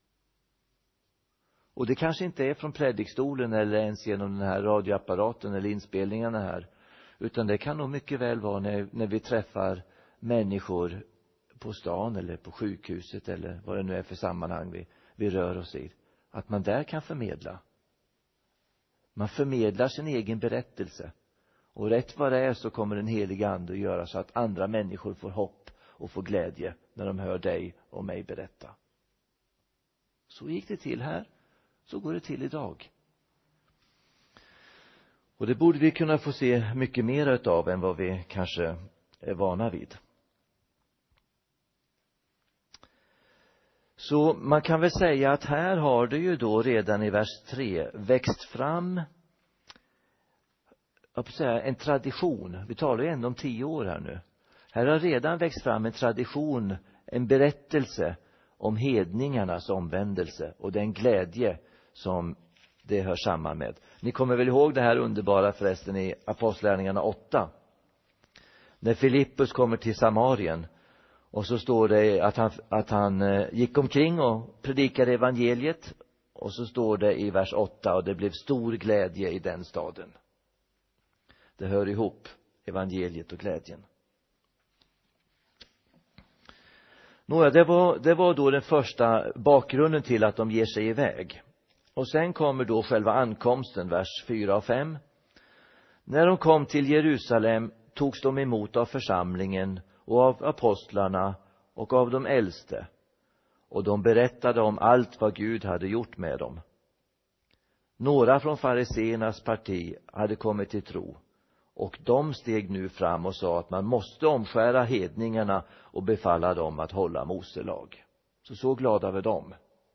[SPEAKER 2] Och det kanske inte är från predikstolen eller ens genom den här radioapparaten eller inspelningarna här. Utan det kan nog mycket väl vara när vi träffar människor på stan eller på sjukhuset eller vad det nu är för sammanhang vi rör oss i. Att man där kan förmedla. Man förmedlar sin egen berättelse. Och rätt vad det är så kommer den heliga ande att göra så att andra människor får hopp och får glädje när de hör dig och mig berätta. Så gick det till här. Så går det till idag. Och det borde vi kunna få se mycket mer utav än vad vi kanske är vana vid. Så man kan väl säga att här har det ju då redan i vers 3 växt fram, jag får säga, en tradition. Vi talar ju ändå om 10 år här nu. Här har redan växt fram en tradition, en berättelse om hedningarnas omvändelse och den glädje som det hör samman med. Ni kommer väl ihåg det här underbara förresten i Apostlagärningarna 8. När Filippus kommer till Samarien och så står det att han gick omkring och predikade evangeliet, och så står det i vers 8: och det blev stor glädje i den staden. Det hör ihop, evangeliet och glädjen. Nåja, det var då den första bakgrunden till att de ger sig iväg. Och sen kommer då själva ankomsten, vers 4 och 5. När de kom till Jerusalem togs de emot av församlingen och av apostlarna och av de äldste, och de berättade om allt vad Gud hade gjort med dem. Några från fariseernas parti hade kommit till tro, och de steg nu fram och sa att man måste omskära hedningarna och befalla dem att hålla Mose lag. Så glada var de.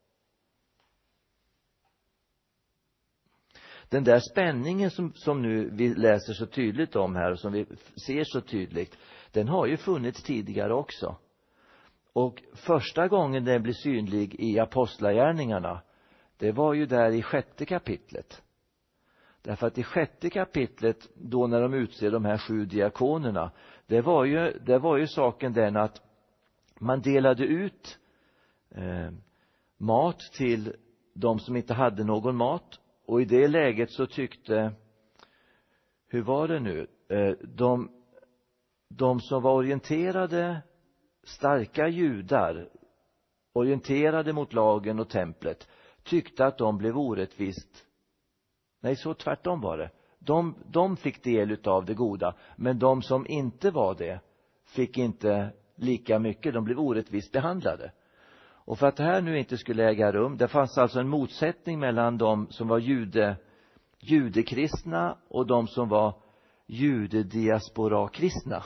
[SPEAKER 2] Den där spänningen som nu vi läser så tydligt om här och som vi ser så tydligt, den har ju funnits tidigare också. Och första gången den blir synlig i Apostlagärningarna, det var ju där i 6:e kapitlet. Därför att i 6:e kapitlet, då när de utser de här 7 diakonerna, det var ju saken den att man delade ut mat till de som inte hade någon mat. Och i det läget så tyckte, hur var det nu, de som var orienterade, starka judar, orienterade mot lagen och templet, tyckte att de blev orättvist. Nej, så tvärtom var det. De fick del av det goda, men de som inte var det fick inte lika mycket. De blev orättvist behandlade. Och för att det här nu inte skulle äga rum, det fanns alltså en motsättning mellan de som var judekristna och de som var judediaspora-kristna.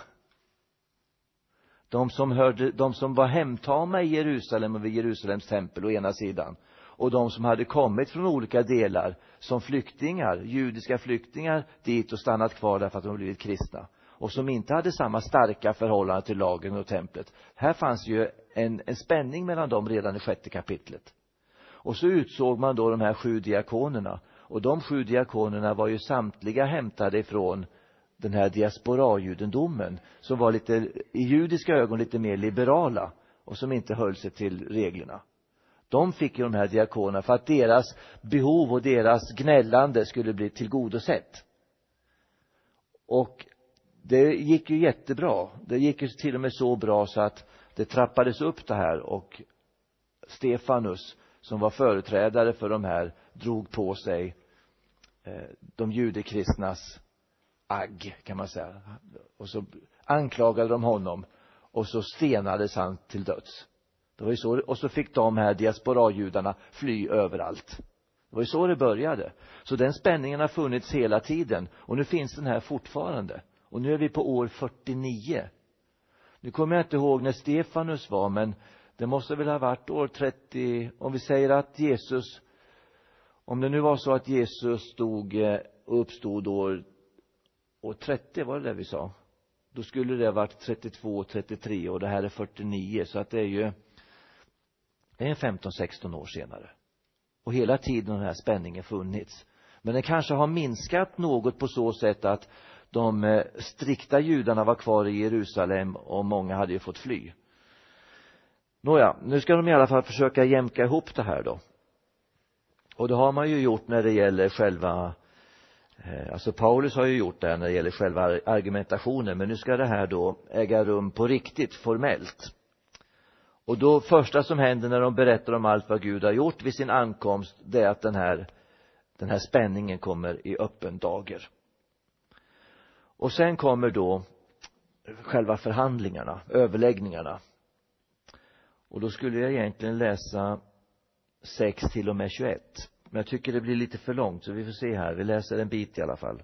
[SPEAKER 2] De som var hemtama i Jerusalem och vid Jerusalems tempel å ena sidan, och de som hade kommit från olika delar som flyktingar, judiska flyktingar dit och stannat kvar därför att de blivit kristna, och som inte hade samma starka förhållande till lagen och templet. Här fanns ju en spänning mellan dem redan i 6:e kapitlet. Och så utsåg man då de här 7 diakonerna, och de 7 diakonerna var ju samtliga hämtade ifrån den här diaspora-judendomen, som var lite i judiska ögon lite mer liberala och som inte höll sig till reglerna. De fick ju de här diakonerna för att deras behov och deras gnällande skulle bli tillgodosett. Och det gick ju jättebra. Det gick ju till och med så bra så att det trappades upp det här, och Stefanus, som var företrädare för de här, drog på sig de judekristnas agg, kan man säga. Och så anklagade de honom, och så stenades han till döds. Det var ju så, och så fick de här diaspora-judarna fly överallt. Det var ju så det började. Så den spänningen har funnits hela tiden, och nu finns den här fortfarande. Och nu är vi på år 49. Nu kommer jag inte ihåg när Stefanus var, men det måste väl ha varit år 30. Om vi säger att Jesus, om det nu var så att Jesus uppstod år 30, var det vi sa? Då skulle det ha varit 32, 33, och det här är 49. Så att det är 15-16 år senare. Och hela tiden har den här spänningen funnits. Men den kanske har minskat något på så sätt att de strikta judarna var kvar i Jerusalem och många hade ju fått fly. Nåja, nu ska de i alla fall försöka jämka ihop det här då. Och det har man ju gjort när det gäller själva, alltså Paulus har ju gjort det när det gäller själva argumentationen, men nu ska det här då äga rum på riktigt, formellt. Och då första som händer när de berättar om allt vad Gud har gjort vid sin ankomst, det är att den här spänningen kommer i öppen dager. Och sen kommer då själva förhandlingarna, överläggningarna. Och då skulle jag egentligen läsa 6 till och med 21. Men jag tycker det blir lite för långt, så vi får se här. Vi läser en bit i alla fall.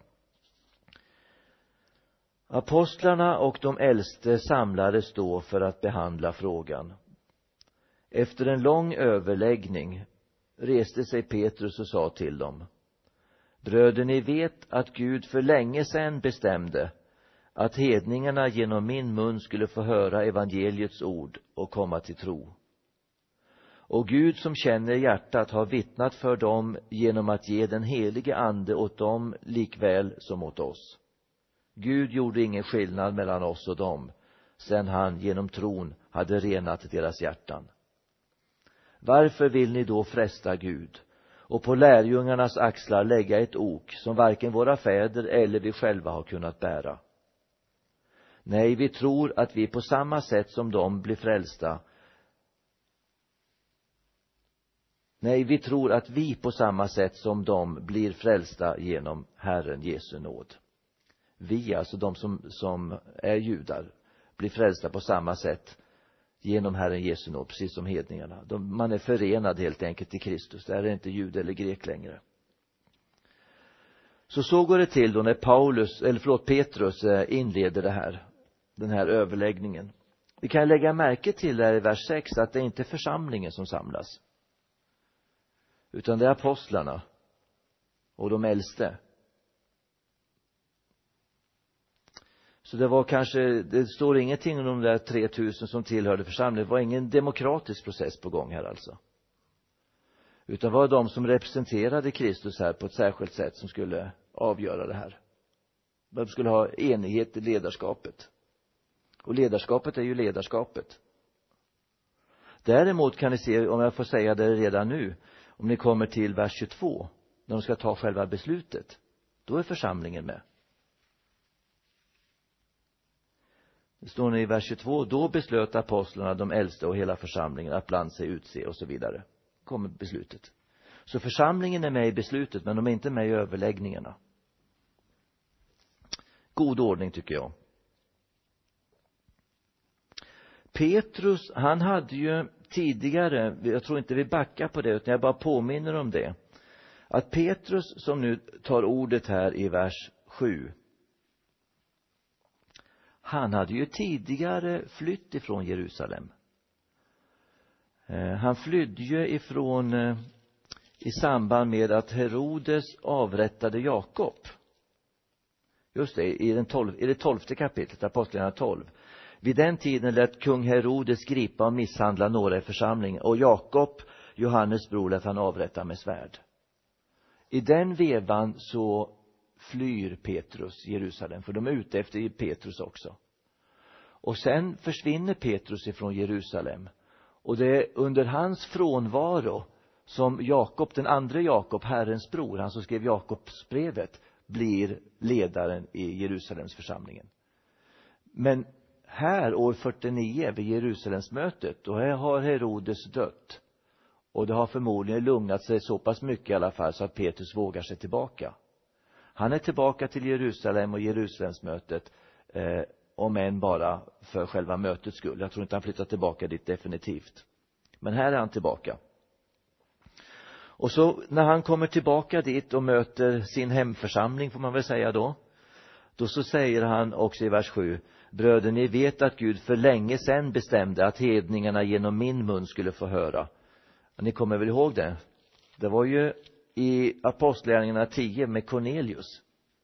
[SPEAKER 2] Apostlarna och de äldste samlades då för att behandla frågan. Efter en lång överläggning reste sig Petrus och sa till dem: bröder, ni vet att Gud för länge sedan bestämde att hedningarna genom min mun skulle få höra evangeliets ord och komma till tro. Och Gud som känner hjärtat har vittnat för dem genom att ge den helige ande åt dem likväl som åt oss. Gud gjorde ingen skillnad mellan oss och dem, sedan han genom tron hade renat deras hjärtan. Varför vill ni då fresta Gud och på lärjungarnas axlar lägga ett ok som varken våra fäder eller vi själva har kunnat bära? Nej, vi tror att vi på samma sätt som de blir frälsta. Nej, vi tror att vi på samma sätt som de blir frälsta genom Herren Jesu nåd. Vi, alltså de som är judar, blir frälsta på samma sätt genom Herren Jesu nåd, precis som hedningarna. Man är förenad helt enkelt i Kristus. Där är inte jude eller grek längre. Så går det till då när Petrus inleder den här överläggningen. Vi kan lägga märke till där i vers 6 att det är inte församlingen som samlas, utan det är apostlarna och de äldste. Så det står ingenting om de där 3000 som tillhörde församlingen. Det var ingen demokratisk process på gång här alltså. Utan det var de som representerade Kristus här på ett särskilt sätt som skulle avgöra det här. De skulle ha enighet i ledarskapet. Och ledarskapet är ju ledarskapet. Däremot kan ni se, om jag får säga det redan nu, om ni kommer till vers 22, när de ska ta själva beslutet, då är församlingen med. Det står i vers 22, då beslöt apostlarna, de äldste och hela församlingen att bland sig utse och så vidare. Kommer beslutet. Så församlingen är med i beslutet, men de är inte med i överläggningarna. God ordning tycker jag. Petrus, han hade ju tidigare, jag tror inte vi backar på det utan jag bara påminner om det, att Petrus som nu tar ordet här i vers 7, han hade ju tidigare flytt ifrån Jerusalem. Han flydde ju ifrån i samband med att Herodes avrättade Jakob. Just det, i det 12:e kapitlet, Apostlagärningarna 12. Vid den tiden lät kung Herodes gripa och misshandla några i församlingen, och Jakob, Johannes bror, lät han avrätta med svärd. I den vevan så flyr Petrus Jerusalem, för de är ute efter Petrus också. Och sen försvinner Petrus ifrån Jerusalem. Och det är under hans frånvaro som Jakob, den andra Jakob, Herrens bror, han som skrev Jakobsbrevet, blir ledaren i Jerusalems församlingen. Men här år 49 vid Jerusalemsmötet, då har Herodes dött. Och det har förmodligen lugnat sig så pass mycket i alla fall så att Petrus vågar sig tillbaka. Han är tillbaka till Jerusalem och Jerusalemsmötet, om än bara för själva mötets skull. Jag tror inte han flyttar tillbaka dit definitivt. Men här är han tillbaka. Och så när han kommer tillbaka dit och möter sin hemförsamling, får man väl säga då så säger han också i vers 7: bröder, ni vet att Gud för länge sedan bestämde att hedningarna genom min mun skulle få höra. Ni kommer väl ihåg det? Det var ju i Apostlagärningarna 10 med Cornelius.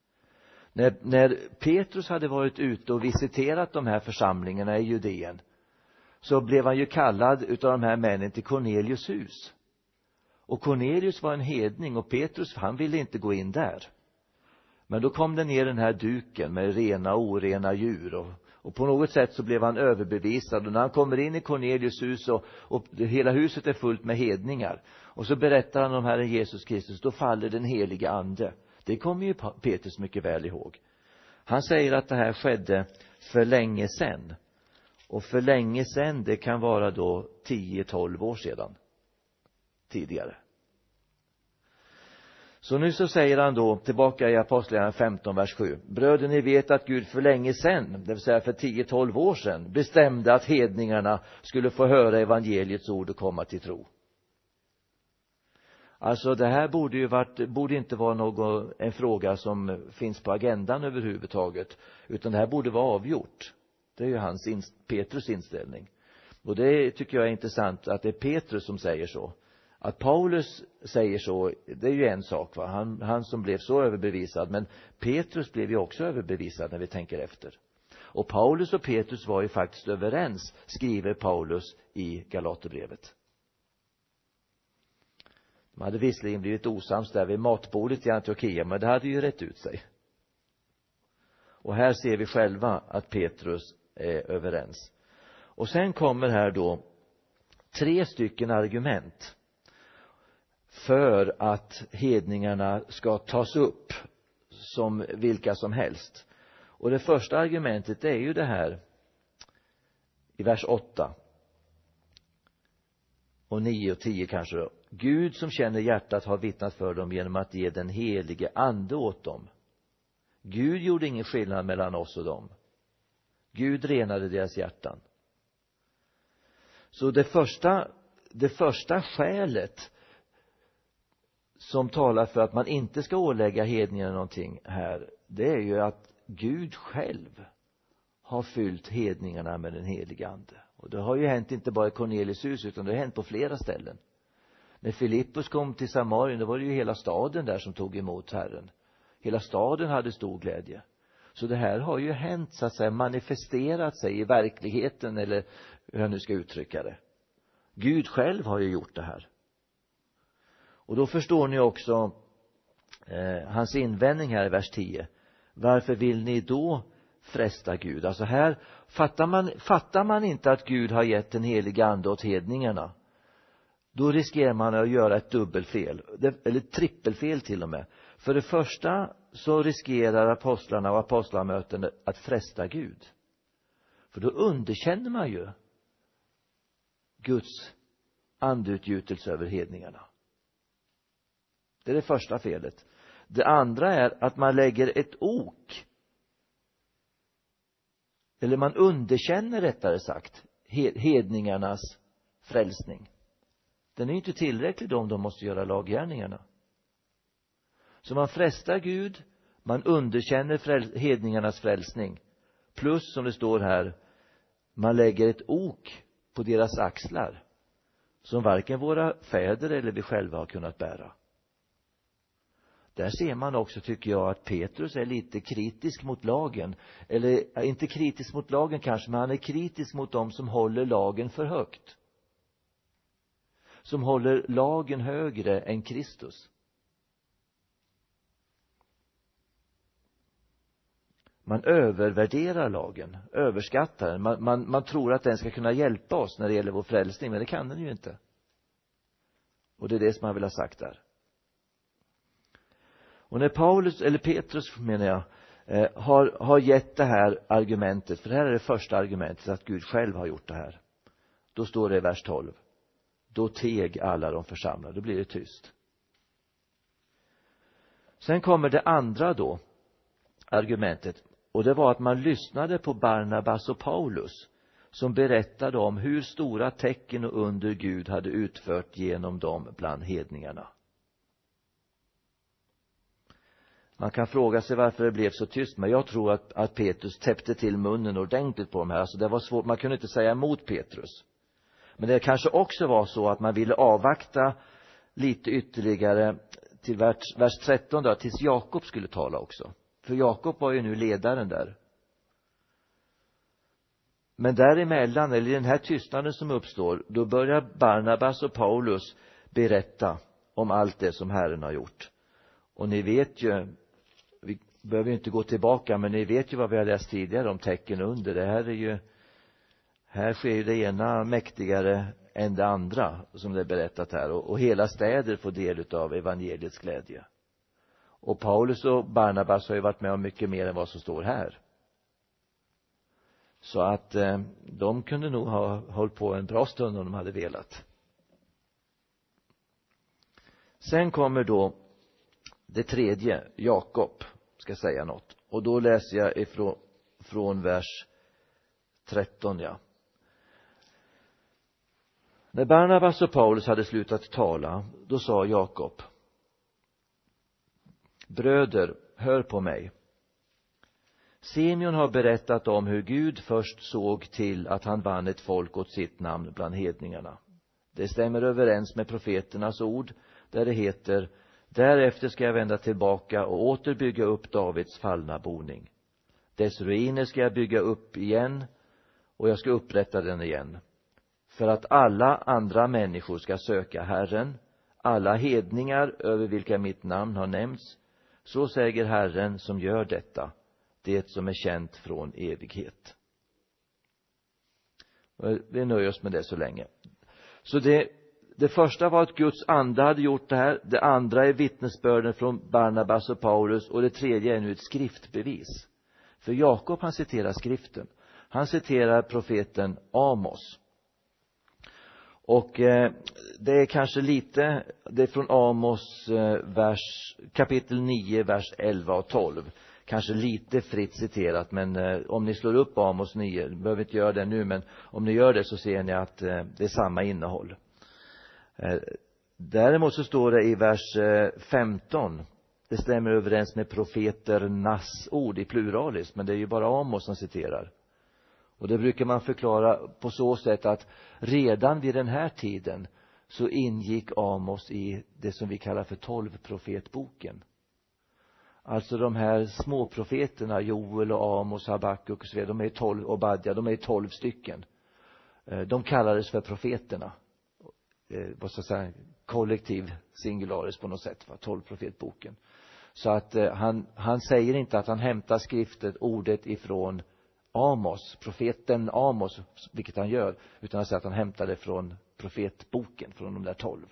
[SPEAKER 2] När Petrus hade varit ute och visiterat de här församlingarna i Judeen, så blev han ju kallad utav de här männen till Cornelius hus. Och Cornelius var en hedning och Petrus, han ville inte gå in där. Men då kom det ner den här duken med rena och orena djur, och på något sätt så blev han överbevisad. Och när han kommer in i Cornelius hus och hela huset är fullt med hedningar, och så berättar han om Herren Jesus Kristus, då faller den helige ande. Det kommer ju Petrus mycket väl ihåg. Han säger att det här skedde för länge sedan. Och för länge sedan, det kan vara då 10-12 år sedan. Tidigare. Så nu så säger han då, tillbaka i Apostlagärningarna 15, vers 7. Bröder, ni vet att Gud för länge sedan, det vill säga för 10-12 år sedan, bestämde att hedningarna skulle få höra evangeliets ord och komma till tro. Alltså det här borde inte vara en fråga som finns på agendan överhuvudtaget, utan det här borde vara avgjort. Det är ju Petrus inställning. Och det tycker jag är intressant att det är Petrus som säger så. Att Paulus säger så, det är ju en sak, va? Han som blev så överbevisad. Men Petrus blev ju också överbevisad när vi tänker efter. Och Paulus och Petrus var ju faktiskt överens, skriver Paulus i Galaterbrevet. De hade visserligen blivit osams där vid matbordet i Antiochia, men det hade ju rätt ut sig. Och här ser vi själva att Petrus är överens. Och sen kommer här då 3 stycken argument för att hedningarna ska tas upp som vilka som helst. Och det första argumentet är ju det här i vers 8 och 9 och 10 kanske då. Gud som känner hjärtat har vittnat för dem genom att ge den helige ande åt dem. Gud gjorde ingen skillnad mellan oss och dem. Gud renade deras hjärtan. Så det första skälet som talar för att man inte ska ålägga hedningarna någonting här, det är ju att Gud själv har fyllt hedningarna med den helige ande. Och det har ju hänt inte bara i Cornelius hus, utan det har hänt på flera ställen. När Filippus kom till Samarien, då var det ju hela staden där som tog emot Herren. Hela staden hade stor glädje. Så det här har ju hänt, så att säga, manifesterat sig i verkligheten, eller hur jag nu ska uttrycka det. Gud själv har ju gjort det här. Och då förstår ni också hans invändning här i vers 10. Varför vill ni då fresta Gud? Alltså här fattar man inte att Gud har gett en helig ande åt hedningarna, då riskerar man att göra ett dubbelfel, eller trippelfel till och med. För det första så riskerar apostlarna och apostlamöten att fresta Gud. För då underkänner man ju Guds andeutgjutelse över hedningarna. Det är det första felet. Det andra är att man lägger ett ok, eller man underkänner rättare sagt hedningarnas frälsning. Den är ju inte tillräcklig om de måste göra laggärningarna. Så man frestar Gud, man underkänner hedningarnas frälsning. Plus, som det står här, man lägger ett ok på deras axlar som varken våra fäder eller vi själva har kunnat bära. Där ser man också, tycker jag, att Petrus är lite kritisk mot lagen. Eller inte kritisk mot lagen kanske, men han är kritisk mot dem som håller lagen för högt. Som håller lagen högre än Kristus. Man övervärderar lagen, överskattar den. Man tror att den ska kunna hjälpa oss när det gäller vår frälsning, men det kan den ju inte. Och det är det som man vill ha sagt där. Och när Petrus menar jag, har gett det här argumentet, för det här är det första argumentet, att Gud själv har gjort det här. Då står det i vers 12. Då teg alla de församlade, då blir det tyst. Sen kommer det andra då, argumentet. Och det var att man lyssnade på Barnabas och Paulus, som berättade om hur stora tecken och under Gud hade utfört genom dem bland hedningarna. Man kan fråga sig varför det blev så tyst, men jag tror att Petrus täppte till munnen ordentligt på dem här. Alltså det var svårt, man kunde inte säga emot Petrus. Men det kanske också var så att man ville avvakta lite ytterligare till vers 13 då, tills Jakob skulle tala också. För Jakob var ju nu ledaren där. Men däremellan, eller i den här tystnaden som uppstår, då börjar Barnabas och Paulus berätta om allt det som Herren har gjort. Och ni vet ju, vi behöver ju inte gå tillbaka, men ni vet ju vad vi har läst tidigare om tecken under. Det här är ju, här sker ju det ena mäktigare än det andra, som det är berättat här. Och hela städer får del av evangeliets glädje. Och Paulus och Barnabas har ju varit med om mycket mer än vad som står här. Så att de kunde nog ha hållit på en bra stund om de hade velat. Sen kommer då det tredje, Jakob ska säga något. Och då läser jag från vers 13, ja. När Barnabas och Paulus hade slutat tala, då sa Jakob: bröder, hör på mig. Simeon har berättat om hur Gud först såg till att han vann ett folk åt sitt namn bland hedningarna. Det stämmer överens med profeternas ord där det heter: därefter ska jag vända tillbaka och åter bygga upp Davids fallna boning. Dess ruiner ska jag bygga upp igen och jag ska upprätta den igen. För att alla andra människor ska söka Herren, alla hedningar över vilka mitt namn har nämnts, så säger Herren som gör detta, det som är känt från evighet. Vi nöjer oss med det så länge. Så det första var att Guds ande hade gjort det här. Det andra är vittnesbörden från Barnabas och Paulus. Och det tredje är nu ett skriftbevis. För Jakob, han citerar skriften. Han citerar profeten Amos. Och det är kanske lite, det är från Amos kapitel 9, vers 11 och 12. Kanske lite fritt citerat, men om ni slår upp Amos 9, ni behöver inte göra det nu, men om ni gör det så ser ni att det är samma innehåll. Däremot så står det i vers 15, det stämmer överens med profeternas ord i pluralis, men det är ju bara Amos som citerar. Och det brukar man förklara på så sätt att redan vid den här tiden så ingick Amos i det som vi kallar för 12-profetboken. Alltså de här små profeterna, Joel och Amos, Habakuk och så vidare, de är 12, och Badja, de är 12 stycken. De kallades för profeterna. Vad ska jag säga, kollektiv singularis på något sätt, 12-profetboken. Så att han säger inte att han hämtar ordet ifrån Amos, profeten Amos, vilket han gör, utan han säger att han hämtar det från profetboken, från de där 12.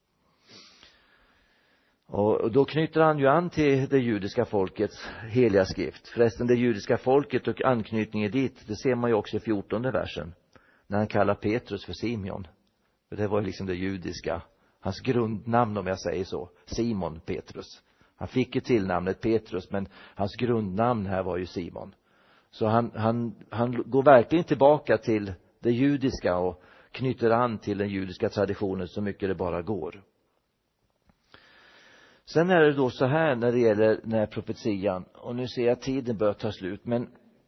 [SPEAKER 2] Och då knyter han ju an till det judiska folkets heliga skrift. Förresten, det judiska folket och anknytningen dit, det ser man ju också i 14:e versen. När han kallar Petrus för Simeon. Det var ju liksom det judiska, hans grundnamn om jag säger så. Simon Petrus. Han fick ju tillnamnet Petrus, men hans grundnamn här var ju Simon. Så han går verkligen tillbaka till det judiska och knyter an till den judiska traditionen så mycket det bara går. Sen är det då så här när det gäller den här profetian, och nu ser jag att tiden börjar ta slut, men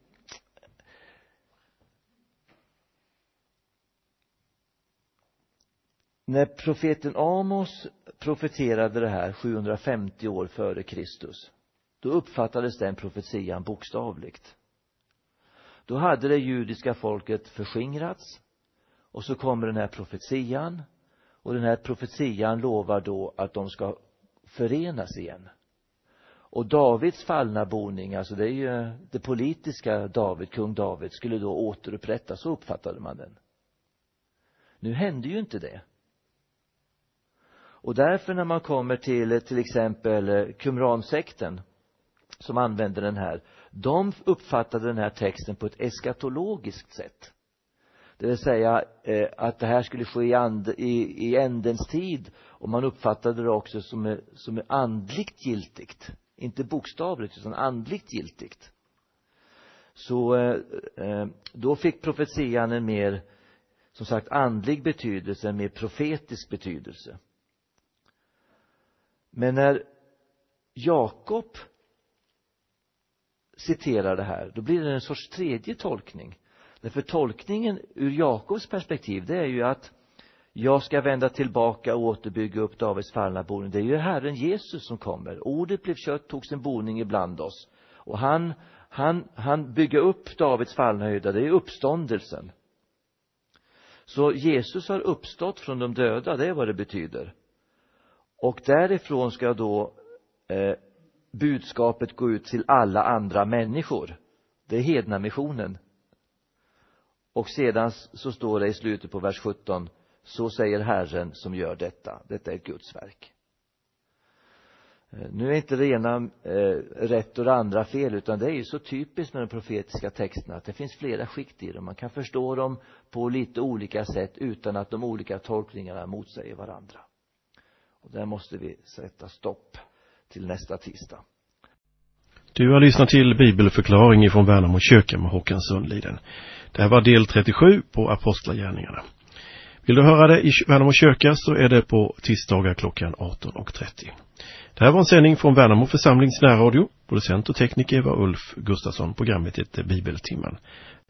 [SPEAKER 2] när profeten Amos profeterade det här 750 år före Kristus, då uppfattades den profetian bokstavligt. Då hade det judiska folket förskingrats, och så kommer den här profetian, och den här profetian lovar då att de ska förenas igen. Och Davids fallna boning, alltså det är ju det politiska David, kung David, skulle då återupprättas, så uppfattade man den. Nu hände ju inte det. Och därför när man kommer till exempel Qumran-sekten som använder den här, de uppfattade den här texten på ett eskatologiskt sätt. Det vill säga att det här skulle ske i ändens tid, och man uppfattade det också som andligt giltigt. Inte bokstavligt utan andligt giltigt. Så då fick profetian en mer, som sagt, andlig betydelse, en mer profetisk betydelse. Men när Jakob citerar det här, då blir det en sorts tredje tolkning. Därför tolkningen ur Jakobs perspektiv, det är ju att jag ska vända tillbaka och återbygga upp Davids fallna boning. Det är ju Herren Jesus som kommer. Ordet blev kött, tog sin boning ibland oss. Och han bygger upp Davids fallna höjda, det är uppståndelsen. Så Jesus har uppstått från de döda, det är vad det betyder. Och därifrån ska då budskapet gå ut till alla andra människor. Det är hednamissionen. Och sedan så står det i slutet på vers 17, så säger Herren som gör detta. Detta är Guds verk. Nu är inte det ena rätt och det andra fel, utan det är ju så typiskt med de profetiska texterna att det finns flera skikt i dem. Man kan förstå dem på lite olika sätt utan att de olika tolkningarna motsäger varandra. Och där måste vi sätta stopp till nästa tisdag.
[SPEAKER 1] Du har lyssnat till bibelförklaring från Värnamo kyrka med Håkan Sundliden. Det här var del 37 på Apostlagärningarna. Vill du höra det i Värnamo kyrka så är det på tisdagar klockan 18.30. Det här var en sändning från Värnamo församlings närradio. Producent och tekniker var Ulf Gustafsson. Programmet heter Bibeltimmen.